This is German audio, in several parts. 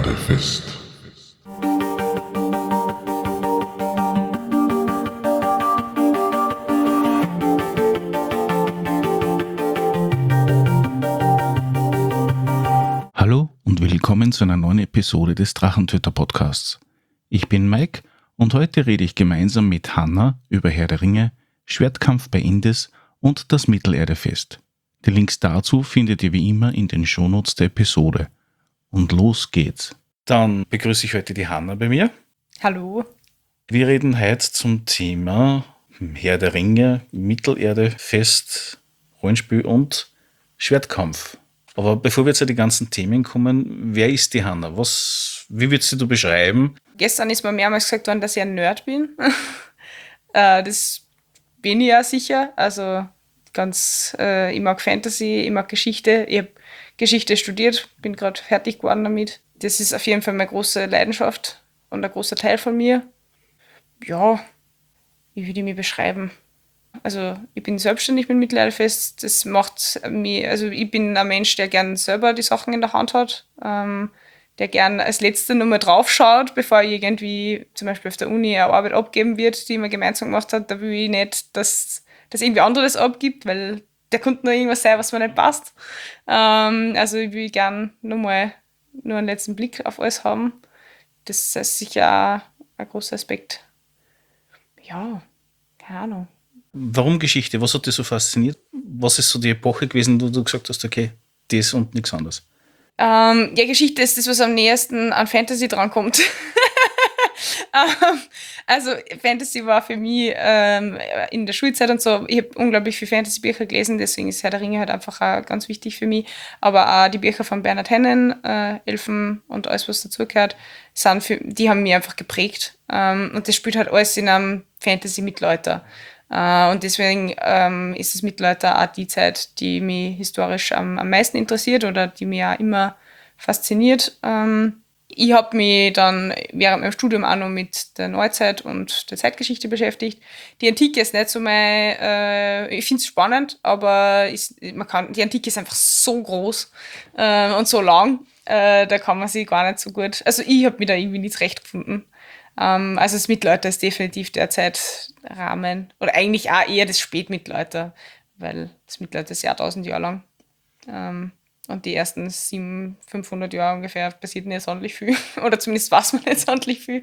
Mittelerdefest. Hallo und willkommen zu einer neuen Episode des Drachentöter-Podcasts. Ich bin Mike und heute rede ich gemeinsam mit Hanna über Herr der Ringe, Schwertkampf bei Indes und das Mittelerdefest. Die Links dazu findet ihr wie immer in den Shownotes der Episode. Und los geht's. Dann begrüße ich heute die Hanna bei mir. Hallo. Wir reden heute zum Thema Herr der Ringe, Mittelerdefest, Rollenspiel und Schwertkampf. Aber bevor wir zu den ganzen Themen kommen, wer ist die Hanna? Wie würdest du beschreiben? Gestern ist mir mehrmals gesagt worden, dass ich ein Nerd bin. Das bin ich ja sicher. Also ich mag Fantasy, ich mag Geschichte. Ich habe Geschichte studiert, bin gerade fertig geworden damit. Das ist auf jeden Fall meine große Leidenschaft und ein großer Teil von mir. Ja, wie würde ich mich beschreiben? Also ich bin selbstständig mit Mittelerdefest. Das macht mich, also ich bin ein Mensch, der gern selber die Sachen in der Hand hat, der gern als Letzter nochmal drauf schaut, bevor ich irgendwie zum Beispiel auf der Uni eine Arbeit abgeben wird, die man gemeinsam gemacht hat. Da will ich nicht, dass irgendwie andere das abgibt, weil der könnte noch irgendwas sein, was mir nicht passt. Also ich will gern nochmal nur einen letzten Blick auf alles haben. Das ist sicher auch ein großer Aspekt. Ja, keine Ahnung. Warum Geschichte? Was hat dich so fasziniert? Was ist so die Epoche gewesen, wo du gesagt hast, okay, das und nichts anderes? Ja, Geschichte ist das, was am nächsten an Fantasy drankommt. Also Fantasy war für mich in der Schulzeit und so, ich habe unglaublich viele Fantasy-Bücher gelesen, deswegen ist Herr der Ringe halt einfach auch ganz wichtig für mich. Aber auch die Bücher von Bernhard Hennen, Elfen und alles, was dazugehört, die haben mich einfach geprägt. Und das spielt halt alles in einem Fantasy-Mittelalter. Und deswegen ist das Mittelalter auch die Zeit, die mich historisch am meisten interessiert oder die mich auch immer fasziniert. Ich habe mich dann während meinem Studium auch noch mit der Neuzeit und der Zeitgeschichte beschäftigt. Die Antike ist nicht so ich finde es spannend, aber die Antike ist einfach so groß und so lang, da kann man sich gar nicht so gut, also ich habe mich da irgendwie nicht zurechtgefunden. Also das Mittelalter ist definitiv der Zeitrahmen, oder eigentlich auch eher das Spätmittelalter, weil das Mittelalter ist Jahrtausend Jahre lang. Und die ersten 500 Jahre ungefähr passiert nicht sonderlich viel. Oder zumindest weiß man nicht sonderlich viel.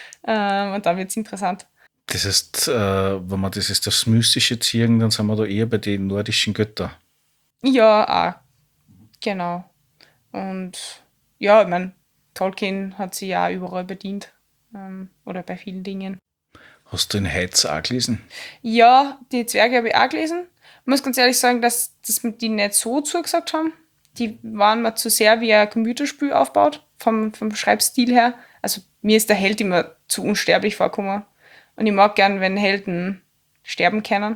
Und dann wird es interessant. Das heißt, wenn wir das Mystische ziehen, dann sind wir da eher bei den nordischen Göttern. Ja, auch. Genau. Und ja, ich meine, Tolkien hat sich ja überall bedient. Oder bei vielen Dingen. Hast du den Heiz auch gelesen? Ja, die Zwerge habe ich auch gelesen. Ich muss ganz ehrlich sagen, dass mir die nicht so zugesagt haben. Die waren mir zu sehr wie ein Computerspiel aufgebaut, vom Schreibstil her. Also mir ist der Held immer zu unsterblich vorgekommen. Und ich mag gern, wenn Helden sterben können.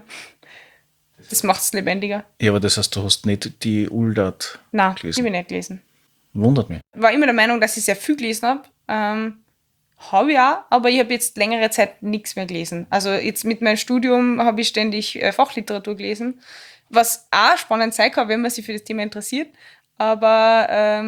Das macht es lebendiger. Ja, aber das heißt, du hast nicht die Uldart Nein, die gelesen? habe ich nicht gelesen. Wundert mich. War immer der Meinung, dass ich sehr viel gelesen habe. Habe ich auch, aber ich habe jetzt längere Zeit nichts mehr gelesen. Also jetzt mit meinem Studium habe ich ständig Fachliteratur gelesen, was auch spannend sein kann, wenn man sich für das Thema interessiert. Aber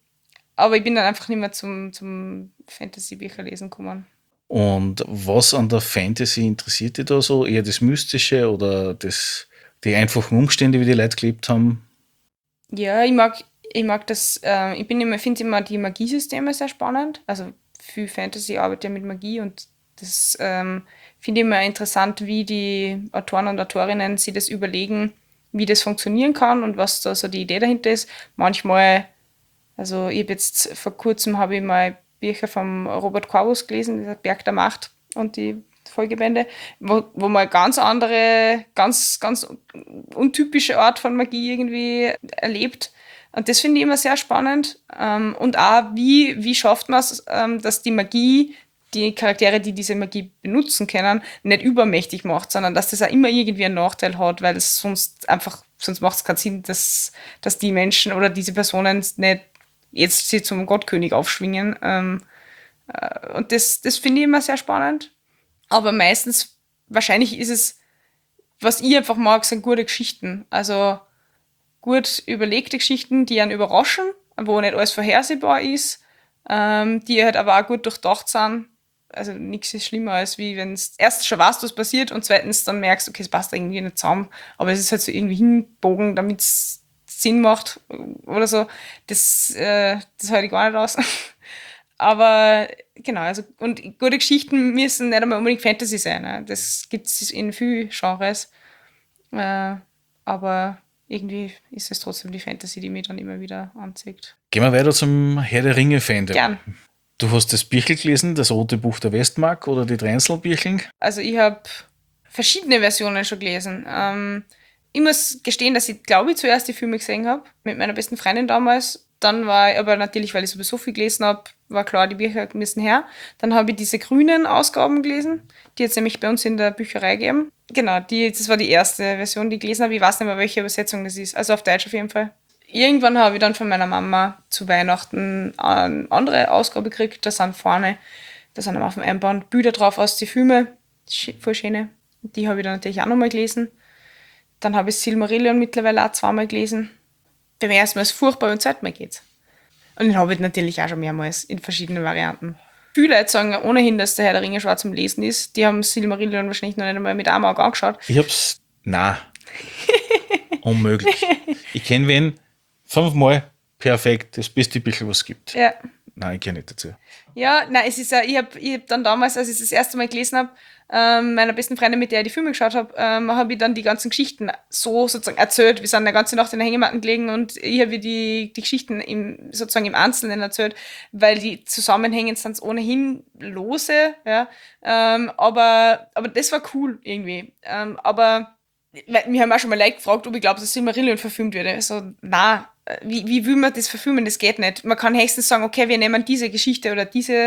ich bin dann einfach nicht mehr zum Fantasy-Bücher lesen gekommen. Und was an der Fantasy interessiert dich da so? Eher das Mystische oder die einfachen Umstände, wie die Leute gelebt haben? Ja, ich mag das, finde immer die Magiesysteme sehr spannend. Also viel Fantasy arbeitet ja mit Magie und das finde ich immer interessant, wie die Autoren und Autorinnen sich das überlegen, wie das funktionieren kann und was da so die Idee dahinter ist. Manchmal, also ich habe jetzt vor kurzem habe ich mal Bücher von Robert Corvus gelesen, dieser Berg der Macht und die Folgebände, wo man ganz andere, ganz untypische Art von Magie irgendwie erlebt. Und das finde ich immer sehr spannend. Und auch, wie schafft man es, dass die Magie, die Charaktere, die diese Magie benutzen können, nicht übermächtig macht, sondern dass das auch immer irgendwie einen Nachteil hat, weil es sonst macht es keinen Sinn, dass die Menschen oder diese Personen nicht jetzt sie zum Gottkönig aufschwingen. Und das finde ich immer sehr spannend. Aber meistens, wahrscheinlich ist es, was ich einfach mag, sind gute Geschichten. Also gut überlegte Geschichten, die einen überraschen, wo nicht alles vorhersehbar ist, die halt aber auch gut durchdacht sind. Also nichts ist schlimmer, als wie wenn es erst schon weißt, was passiert und zweitens dann merkst, okay, es passt irgendwie nicht zusammen, aber es ist halt so irgendwie hinbogen, damit es Sinn macht oder so. Das halte ich gar nicht aus. Aber genau, also und gute Geschichten müssen nicht einmal unbedingt Fantasy sein. Ne? Das gibt es in vielen Genres. Aber irgendwie ist es trotzdem die Fantasy, die mich dann immer wieder anzieht. Gehen wir weiter zum Herr der Ringe-Fandom. Gern. Du hast das Büchel gelesen, das Rote Buch der Westmark oder die Dreinselbücheln? Also ich habe verschiedene Versionen schon gelesen. Ich muss gestehen, dass ich, glaube ich, zuerst die Filme gesehen habe, mit meiner besten Freundin damals. Dann war ich aber natürlich, weil ich sowieso viel gelesen habe, war klar, die Bücher müssen her. Dann habe ich diese grünen Ausgaben gelesen, die jetzt nämlich bei uns in der Bücherei geben. Genau, das war die erste Version, die ich gelesen habe. Ich weiß nicht mehr, welche Übersetzung das ist. Also auf Deutsch auf jeden Fall. Irgendwann habe ich dann von meiner Mama zu Weihnachten eine andere Ausgabe gekriegt. Da sind auf dem Einband Bilder drauf aus den Filmen. Voll schöne. Die habe ich dann natürlich auch nochmal gelesen. Dann habe ich Silmarillion mittlerweile auch zweimal gelesen. Beim ersten Mal ist es furchtbar, beim zweiten Mal geht's. Und den Hobbit natürlich auch schon mehrmals in verschiedenen Varianten. Viele Leute sagen ohnehin, dass der Herr der Ringe schwer zum Lesen ist. Die haben Silmarillion wahrscheinlich noch nicht einmal mit einem Auge angeschaut. Ich hab's, unmöglich. Ich kenne wen, 5-mal, perfekt, das beste Büchel, was es gibt. Ja. Nein, ich kenne nicht dazu. Ja, nein, es ist ja, ich hab dann damals, als ich das erste Mal gelesen habe, meiner besten Freundin, mit der ich die Filme geschaut habe, habe ich dann die ganzen Geschichten so sozusagen erzählt. Wir sind eine ganze Nacht in der Hängematten gelegen und ich habe die Geschichten sozusagen im Einzelnen erzählt, weil die Zusammenhänge sind ohnehin lose, ja. Aber das war cool irgendwie. Aber wir haben auch schon mal Leute gefragt, ob ich glaube, dass Silmarillion verfilmt würde. Also, nein, wie will man das verfilmen? Das geht nicht. Man kann höchstens sagen, okay, wir nehmen diese Geschichte oder diesen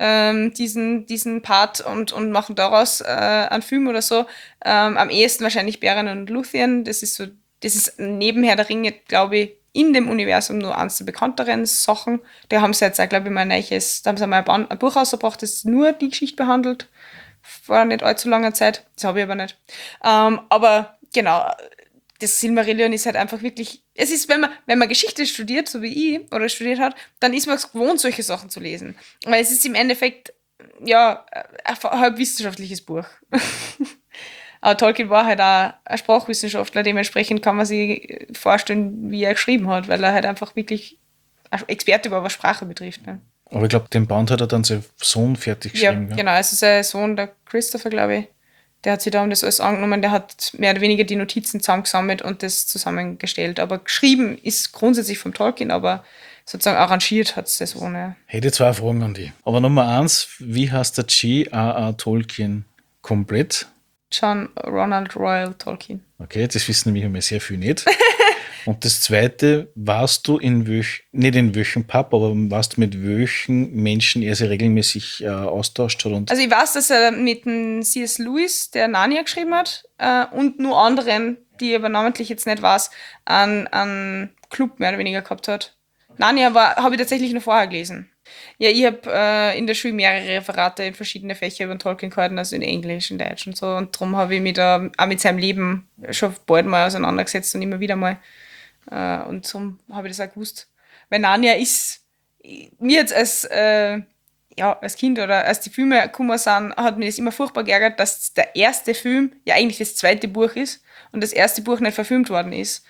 Part und machen daraus einen Film oder so. Am ehesten wahrscheinlich Beren und Luthien. Das ist neben Herr der Ringe, glaube ich, in dem Universum nur eines der bekannteren Sachen. Da haben sie jetzt auch, glaube ich, da haben sie mal ein Buch rausgebracht, das nur die Geschichte behandelt. Vor nicht allzu langer Zeit. Das habe ich aber nicht. Aber genau, das Silmarillion ist halt einfach wirklich, es ist, wenn man Geschichte studiert, so wie ich, oder studiert hat, dann ist man es gewohnt, solche Sachen zu lesen. Weil es ist im Endeffekt, ja, ein halb wissenschaftliches Buch. Aber Tolkien war halt auch ein Sprachwissenschaftler, dementsprechend kann man sich vorstellen, wie er geschrieben hat, weil er halt einfach wirklich ein Experte war, was Sprache betrifft. Ne? Aber ich glaube, den Band hat er dann sein Sohn fertig geschrieben. Ja, genau, also sein Sohn, der Christopher, glaube ich, der hat sich da um das alles angenommen, der hat mehr oder weniger die Notizen zusammengesammelt und das zusammengestellt. Aber geschrieben ist grundsätzlich vom Tolkien, aber sozusagen arrangiert hat es das ohne. Hätte 2 Fragen an die. Aber Nummer 1, wie heißt der J.R.R. Tolkien komplett? John Ronald Royal Tolkien. Okay, das wissen nämlich immer sehr viel nicht. Und das Zweite, warst du nicht in welchem Pub, aber warst du mit welchen Menschen er sich regelmäßig austauscht hat? Und Also ich weiß, dass er mit dem C.S. Lewis, der Narnia geschrieben hat, und nur anderen, die ich aber namentlich jetzt nicht weiß, einen Club mehr oder weniger gehabt hat. Narnia habe ich tatsächlich noch vorher gelesen. Ja, ich habe in der Schule mehrere Referate in verschiedene Fächer über den Tolkien gehalten, also in Englisch, in Deutsch und so. Und darum habe ich mich da auch mit seinem Leben schon bald mal auseinandergesetzt und immer wieder mal. Und darum habe ich das auch gewusst. Weil Narnia ist, mir jetzt als Kind oder als die Filme gekommen sind, hat mir das immer furchtbar geärgert, dass der erste Film ja eigentlich das zweite Buch ist und das erste Buch nicht verfilmt worden ist.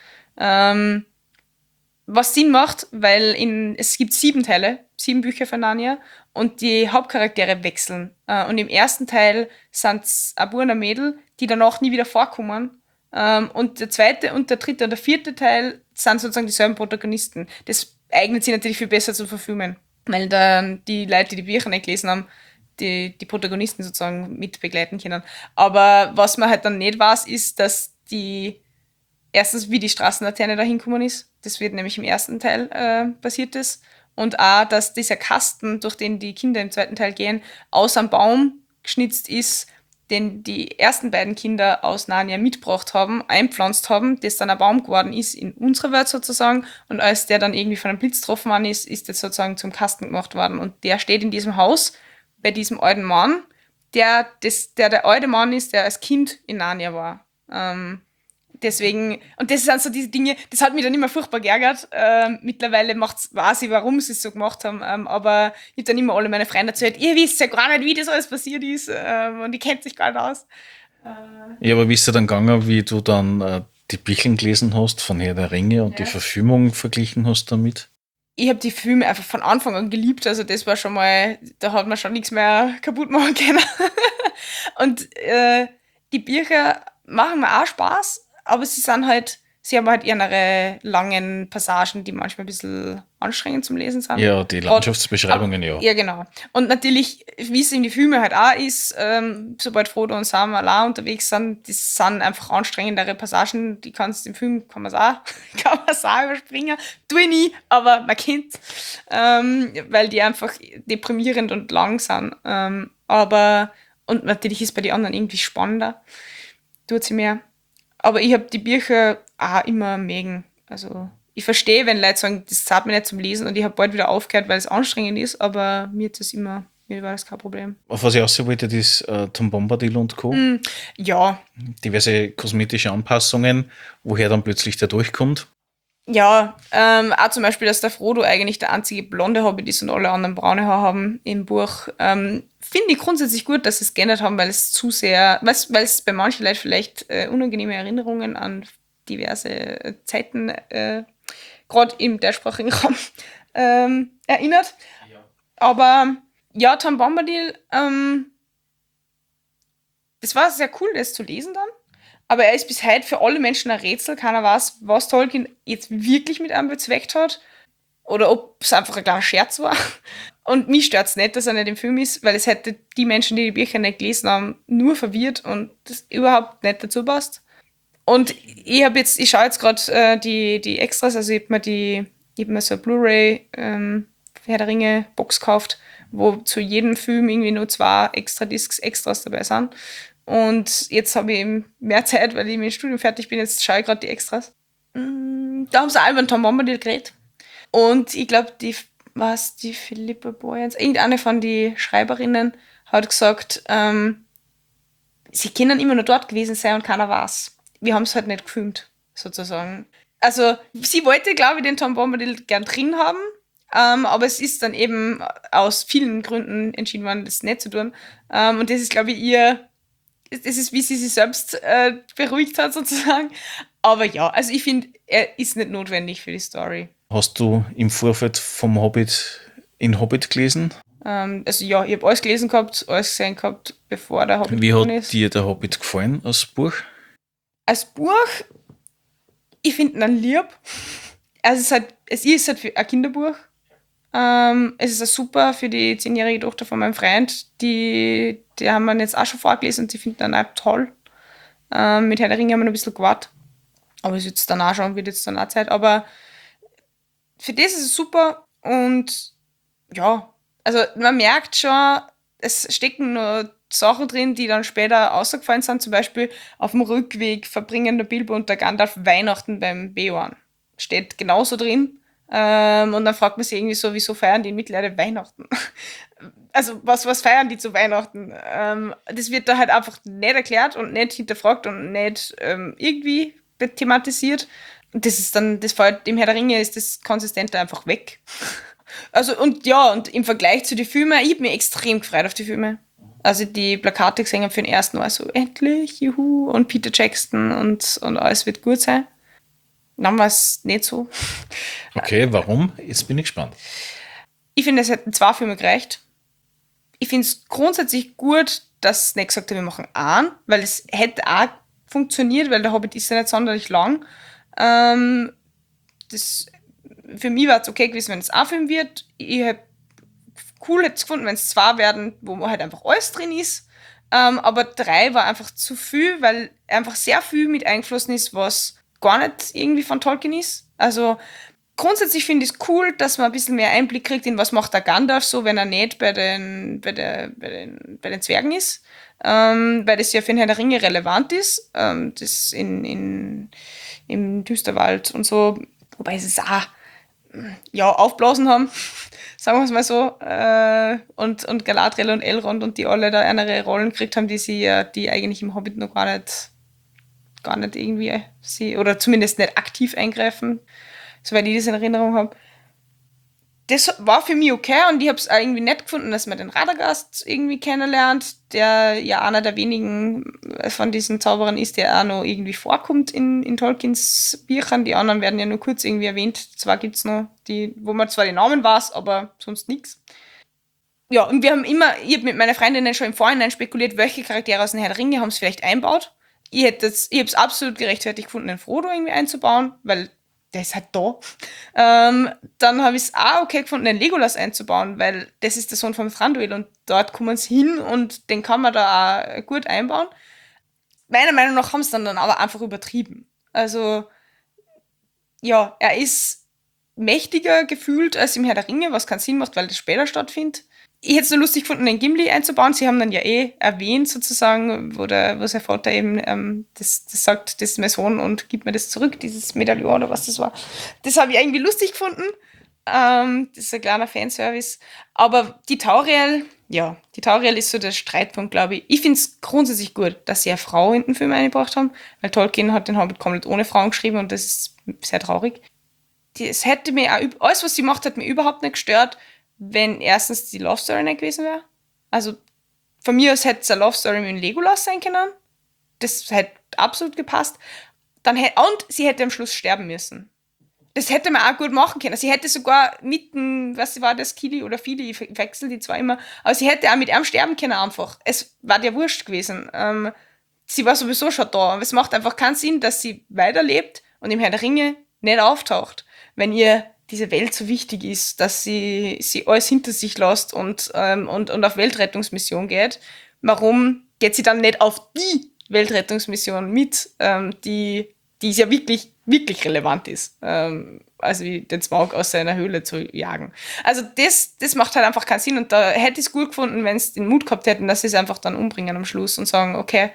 Was Sinn macht, weil es gibt 7 Teile, 7 Bücher von Narnia und die Hauptcharaktere wechseln. Und im ersten Teil sind es ein Bub und ein Mädel, die danach nie wieder vorkommen. Und der zweite und der dritte und der vierte Teil sind sozusagen dieselben Protagonisten. Das eignet sich natürlich viel besser zu verfilmen, weil dann die Leute, die die Bücher nicht gelesen haben, die Protagonisten sozusagen mit begleiten können. Aber was man halt dann nicht weiß, ist, dass erstens, wie die Straßenlaterne da hingekommen ist. Das wird nämlich im ersten Teil passiert ist. Und auch, dass dieser Kasten, durch den die Kinder im zweiten Teil gehen, aus einem Baum geschnitzt ist, den die ersten beiden Kinder aus Narnia mitgebracht haben, einpflanzt haben, das dann ein Baum geworden ist in unserer Welt sozusagen. Und als der dann irgendwie von einem Blitz getroffen worden ist, ist das sozusagen zum Kasten gemacht worden. Und der steht in diesem Haus bei diesem alten Mann, der alte Mann ist, der als Kind in Narnia war. Deswegen, und das sind so diese Dinge, das hat mich dann immer furchtbar geärgert. Mittlerweile weiß ich, warum sie es so gemacht haben, aber ich habe dann immer alle meine Freunde erzählt, ihr wisst ja gar nicht, wie das alles passiert ist, und ich kennt sich gar nicht aus. Ja, aber wie ist es dann gegangen, wie du dann die Bücher gelesen hast von Herr der Ringe und die Verfilmung verglichen hast damit? Ich habe die Filme einfach von Anfang an geliebt, also das war schon mal, da hat man schon nichts mehr kaputt machen können. Und die Bücher machen mir auch Spaß, aber sie haben halt ihre langen Passagen, die manchmal ein bisschen anstrengend zum Lesen sind. Ja, die Landschaftsbeschreibungen, ja. Ja, genau. Und natürlich, wie es in die Filme halt auch ist, sobald Frodo und Sam allein unterwegs sind, das sind einfach anstrengendere Passagen, die kannst du im Film, kann man es auch überspringen. Tue ich nie, aber man kennt, weil die einfach deprimierend und lang sind. Und natürlich ist bei den anderen irgendwie spannender, tut sie mehr. Aber ich habe die Bücher auch immer mögen. Also ich verstehe, wenn Leute sagen, das zahlt mir nicht zum Lesen und ich habe bald wieder aufgehört, weil es anstrengend ist, aber mir war das kein Problem. Auf was ich aussehen wollte, das Tom Bombadil und Co. Ja. Diverse kosmetische Anpassungen, woher dann plötzlich der durchkommt. Ja, auch zum Beispiel, dass der Frodo eigentlich der einzige blonde Hobbit ist und alle anderen braune Haare haben im Buch. Finde ich grundsätzlich gut, dass sie es geändert haben, weil es zu sehr, weil es bei manchen Leuten vielleicht unangenehme Erinnerungen an diverse Zeiten, gerade im deutschsprachigen Raum, erinnert. Ja. Aber ja, Tom Bombadil, das war sehr cool, das zu lesen dann. Aber er ist bis heute für alle Menschen ein Rätsel. Keiner weiß, was Tolkien jetzt wirklich mit einem bezweckt hat. Oder ob es einfach ein kleiner Scherz war. Und mich stört es nicht, dass er nicht im Film ist, weil es hätte die Menschen, die die Bücher nicht gelesen haben, nur verwirrt und das überhaupt nicht dazu passt. Und ich schaue jetzt gerade die Extras, also ich hab mir so eine Blu-ray Herr der Ringe Box gekauft, wo zu jedem Film irgendwie nur 2 Extras dabei sind. Und jetzt habe ich eben mehr Zeit, weil ich mit dem Studium fertig bin. Jetzt schaue ich gerade die Extras. Da haben sie auch über den Tom Bombadil geredet. Und ich glaube, die Philippa Boyens, irgendeine von den Schreiberinnen hat gesagt, sie können immer nur dort gewesen sein und keiner weiß. Wir haben es halt nicht gefilmt, sozusagen. Also, sie wollte, glaube ich, den Tom Bombadil gern drin haben, aber es ist dann eben aus vielen Gründen entschieden worden, das nicht zu tun. Und das ist, glaube ich, das ist, wie sie sich selbst beruhigt hat, sozusagen. Aber ja, also ich finde, er ist nicht notwendig für die Story. Hast du im Vorfeld vom Hobbit in Hobbit gelesen? Also ja, ich habe alles gelesen gehabt, alles gesehen gehabt, bevor der Hobbit gekommen ist. Wie hat dir der Hobbit gefallen als Buch? Als Buch, ich finde ihn lieb. Also es ist halt ein Kinderbuch. Es ist auch super für die 10-jährige Tochter von meinem Freund. Die haben wir jetzt auch schon vorgelesen und die finden dann auch toll. Mit Herr der Ringe haben wir noch ein bisschen gewartet. Aber es wird jetzt dann auch Zeit. Aber für das ist es super und ja, also man merkt schon, es stecken nur Sachen drin, die dann später ausgefallen sind. Zum Beispiel auf dem Rückweg verbringen der Bilbo und der Gandalf Weihnachten beim Beorn. Steht genauso drin. Und dann fragt man sich irgendwie so, wieso feiern die in Mittelerde Weihnachten? Also was feiern die zu Weihnachten? Das wird da halt einfach nicht erklärt und nicht hinterfragt und nicht irgendwie thematisiert. Und das fällt dem Herr der Ringe ist das Konsistente einfach weg. Also und im Vergleich zu den Filmen, ich habe mich extrem gefreut auf die Filme. Also die Plakate gesehen für den ersten Mal so, endlich, juhu, und Peter Jackson und alles wird gut sein. Dann war es nicht so. Okay, warum? Jetzt bin ich gespannt. Ich finde, es hätten 2 Filme gereicht. Ich finde es grundsätzlich gut, dass es nicht gesagt hat, wir machen einen, weil es hätte auch funktioniert, weil der Hobbit ist ja nicht sonderlich lang. Für mich war es okay gewesen, wenn es ein Film wird. Ich hätte es gefunden, wenn es 2 werden, wo halt einfach alles drin ist. Aber 3 war einfach zu viel, weil einfach sehr viel mit eingeflossen ist, was gar nicht irgendwie von Tolkien ist. Also grundsätzlich finde ich es cool, dass man ein bisschen mehr Einblick kriegt in was macht der Gandalf so, wenn er nicht bei den Zwergen ist. Weil das ja für den Herrn der Ringe relevant ist. Das im Düsterwald und so. Wobei sie es auch aufblasen haben, sagen wir es mal so. Und Galadriel und Elrond und die alle da andere Rollen gekriegt haben, die eigentlich im Hobbit noch gar nicht gar nicht irgendwie oder zumindest nicht aktiv eingreifen, soweit ich das in Erinnerung habe. Das war für mich okay und ich habe es irgendwie nett gefunden, dass man den Radagast irgendwie kennenlernt, der ja einer der wenigen von diesen Zauberern ist, der auch noch irgendwie vorkommt in Tolkiens Büchern. Die anderen werden ja nur kurz irgendwie erwähnt. Zwar gibt es noch die, wo man zwar die Namen weiß, aber sonst nichts. Ja, und ich habe mit meiner Freundin schon im Vorhinein spekuliert, welche Charaktere aus den Herr der Ringe haben es vielleicht einbaut. Ich habe es absolut gerechtfertigt gefunden, den Frodo irgendwie einzubauen, weil der ist halt da. Dann habe ich es auch okay gefunden, den Legolas einzubauen, weil das ist der Sohn von Thranduil und dort kommen sie hin und den kann man da auch gut einbauen. Meiner Meinung nach haben sie dann aber einfach übertrieben. Also, ja, er ist mächtiger gefühlt als im Herr der Ringe, was keinen Sinn macht, weil das später stattfindet. Ich hätte es nur lustig gefunden, den Gimli einzubauen. Sie haben dann ja erwähnt, sozusagen, wo sein Vater eben das sagt, das ist mein Sohn und gibt mir das zurück, dieses Medaillon oder was das war. Das habe ich irgendwie lustig gefunden. Das ist ein kleiner Fanservice. Aber die Tauriel ist so der Streitpunkt, glaube ich. Ich finde es grundsätzlich gut, dass sie eine Frau in den Film eingebracht haben, weil Tolkien hat den Hobbit komplett ohne Frauen geschrieben und das ist sehr traurig. Es hätte mir auch, alles, was sie macht, hat mir überhaupt nicht gestört, wenn erstens die Love Story nicht gewesen wäre. Also von mir aus hätte es eine Love Story mit dem Legolas sein können. Das hätte absolut gepasst. Und sie hätte am Schluss sterben müssen. Das hätte man auch gut machen können. Sie hätte sogar mit dem, was war das, Kili oder Fili, ich wechsle die zwar immer, aber sie hätte auch mit ihm sterben können einfach. Es war der wurscht gewesen. Sie war sowieso schon da. Aber es macht einfach keinen Sinn, dass sie weiterlebt und im Herr der Ringe nicht auftaucht. Wenn ihr diese Welt so wichtig ist, dass sie alles hinter sich lässt und auf Weltrettungsmission geht, warum geht sie dann nicht auf die Weltrettungsmission mit, die ja wirklich, wirklich relevant ist, also wie den Smaug aus seiner Höhle zu jagen. Also das macht halt einfach keinen Sinn und da hätte ich es gut gefunden, wenn sie den Mut gehabt hätten, dass sie es einfach dann umbringen am Schluss und sagen, okay,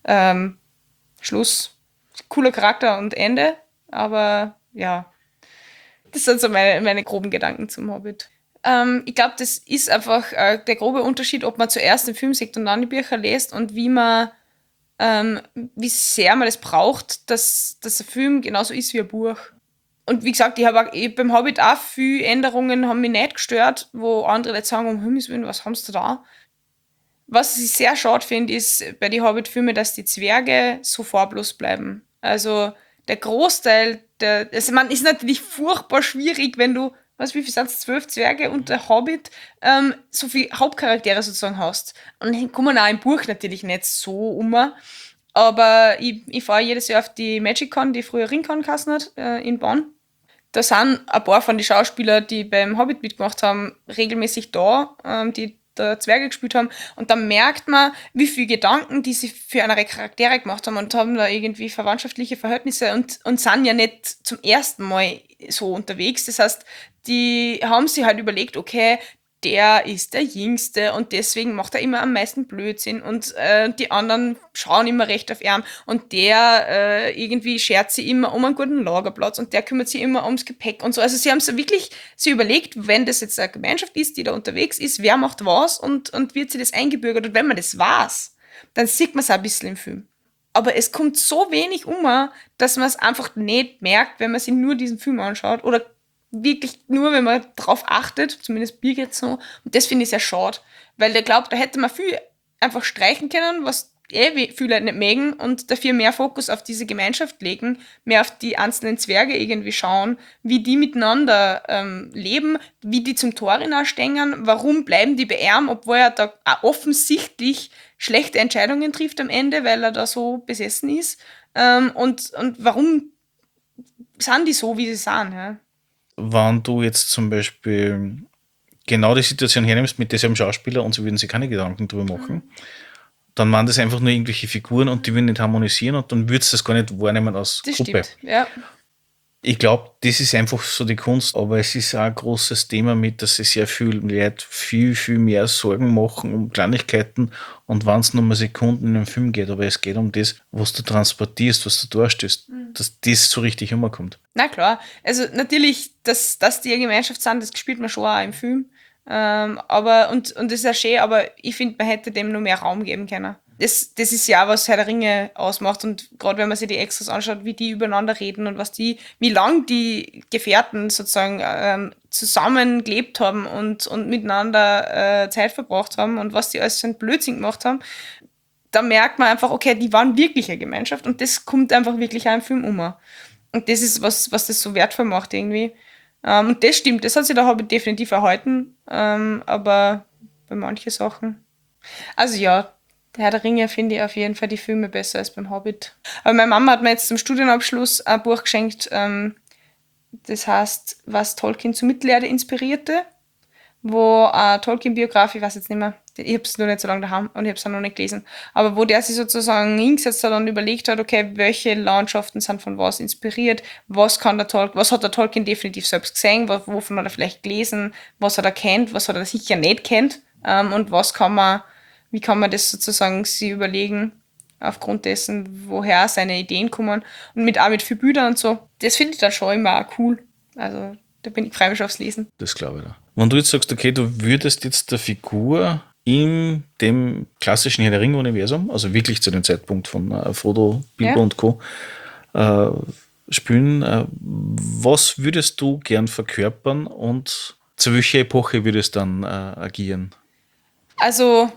Schluss, cooler Charakter und Ende, aber ja, das sind so meine groben Gedanken zum Hobbit. Ich glaube, das ist einfach der grobe Unterschied, ob man zuerst den Film sieht und dann die Bücher liest und wie sehr man das braucht, dass der Film genauso ist wie ein Buch. Und wie gesagt, ich hab beim Hobbit auch viele Änderungen, haben mich nicht gestört, wo andere Leute sagen, um Himmels Willen, was haben sie da? Was ich sehr schade finde, ist bei den Hobbit-Filmen, dass die Zwerge so farblos bleiben. Also der Großteil also man ist natürlich furchtbar schwierig, wenn du, wie viel sind es, 12 Zwerge und der Hobbit so viele Hauptcharaktere sozusagen hast. Und die kommen auch im Buch natürlich nicht so aber ich fahre jedes Jahr auf die MagicCon, die früher RingCon geheißen hat, in Bonn. Da sind ein paar von den Schauspielern, die beim Hobbit mitgemacht haben, regelmäßig da, die da Zwerge gespielt haben. Und dann merkt man, wie viele Gedanken die sich für andere Charaktere gemacht haben und haben da irgendwie verwandtschaftliche Verhältnisse und sind ja nicht zum ersten Mal so unterwegs. Das heißt, die haben sich halt überlegt, okay, der ist der Jüngste und deswegen macht er immer am meisten Blödsinn und die anderen schauen immer recht auf ihn und der irgendwie schert sich immer um einen guten Lagerplatz und der kümmert sich immer ums Gepäck und so. Also sie haben so wirklich sich überlegt, wenn das jetzt eine Gemeinschaft ist, die da unterwegs ist, wer macht was und wird sich das eingebürgert und wenn man das weiß, dann sieht man es auch ein bisschen im Film. Aber es kommt so wenig dass man es einfach nicht merkt, wenn man sich nur diesen Film anschaut oder wirklich nur, wenn man drauf achtet, zumindest mir jetzt so. Und das finde ich sehr schade, weil ich glaube, da hätte man viel einfach streichen können, was viele nicht mögen und dafür mehr Fokus auf diese Gemeinschaft legen, mehr auf die einzelnen Zwerge irgendwie schauen, wie die miteinander leben, wie die zum Thorin stehen, warum bleiben die bei ihm, obwohl er da auch offensichtlich schlechte Entscheidungen trifft am Ende, weil er da so besessen ist und warum sind die so, wie sie sind, ja. Wenn du jetzt zum Beispiel genau die Situation hernimmst mit diesem Schauspieler und sie würden sich keine Gedanken drüber machen, dann waren das einfach nur irgendwelche Figuren und die würden nicht harmonisieren und dann würdest du das gar nicht wahrnehmen als das Gruppe. Stimmt, ja. Ich glaube, das ist einfach so die Kunst, aber es ist auch ein großes Thema mit, dass sich sehr viele Leute viel, viel mehr Sorgen machen um Kleinigkeiten und wenn es nur mal Sekunden in einem Film geht, aber es geht um das, was du transportierst, was du darstellst, dass das so richtig rüberkommt. Na klar, also natürlich, dass die eine Gemeinschaft sind, das spielt man schon auch im Film, aber und das ist ja schön, aber ich finde, man hätte dem noch mehr Raum geben können. das ist ja auch, was Herr der Ringe ausmacht. Und gerade wenn man sich die Extras anschaut, wie die übereinander reden und wie lang die Gefährten sozusagen zusammen gelebt haben und miteinander Zeit verbracht haben und was die alles für einen Blödsinn gemacht haben, da merkt man einfach, okay, die waren wirklich eine Gemeinschaft und das kommt einfach wirklich auch im Film um. Und das ist, was das so wertvoll macht irgendwie. Und das stimmt, das hat sich der Hobbit definitiv erhalten, aber bei manchen Sachen. Also ja, der Herr der Ringe finde ich auf jeden Fall die Filme besser als beim Hobbit. Aber meine Mama hat mir jetzt zum Studienabschluss ein Buch geschenkt, das heißt, was Tolkien zu Mittelerde inspirierte, wo eine Tolkien-Biografie, ich weiß jetzt nicht mehr, ich habe es nur nicht so lange daheim und ich habe es noch nicht gelesen, aber wo der sich sozusagen hingesetzt hat und überlegt hat, okay, welche Landschaften sind von was inspiriert, was hat der Tolkien definitiv selbst gesehen, wovon hat er vielleicht gelesen, was hat er kennt, was hat er sicher nicht kennt, und wie kann man das sozusagen sich überlegen, aufgrund dessen, woher seine Ideen kommen und auch mit viel Bildern und so. Das finde ich dann schon immer auch cool. Also da bin ich frei mich aufs Lesen. Das glaube ich da. Wenn du jetzt sagst, okay, du würdest jetzt der Figur in dem klassischen Herr der Ringe-Universum, also wirklich zu dem Zeitpunkt von Frodo, Bilbo und Co. Spielen, was würdest du gern verkörpern und zu welcher Epoche würdest du dann agieren? Also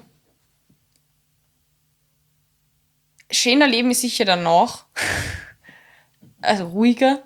schöner Leben ist sicher danach. Also ruhiger.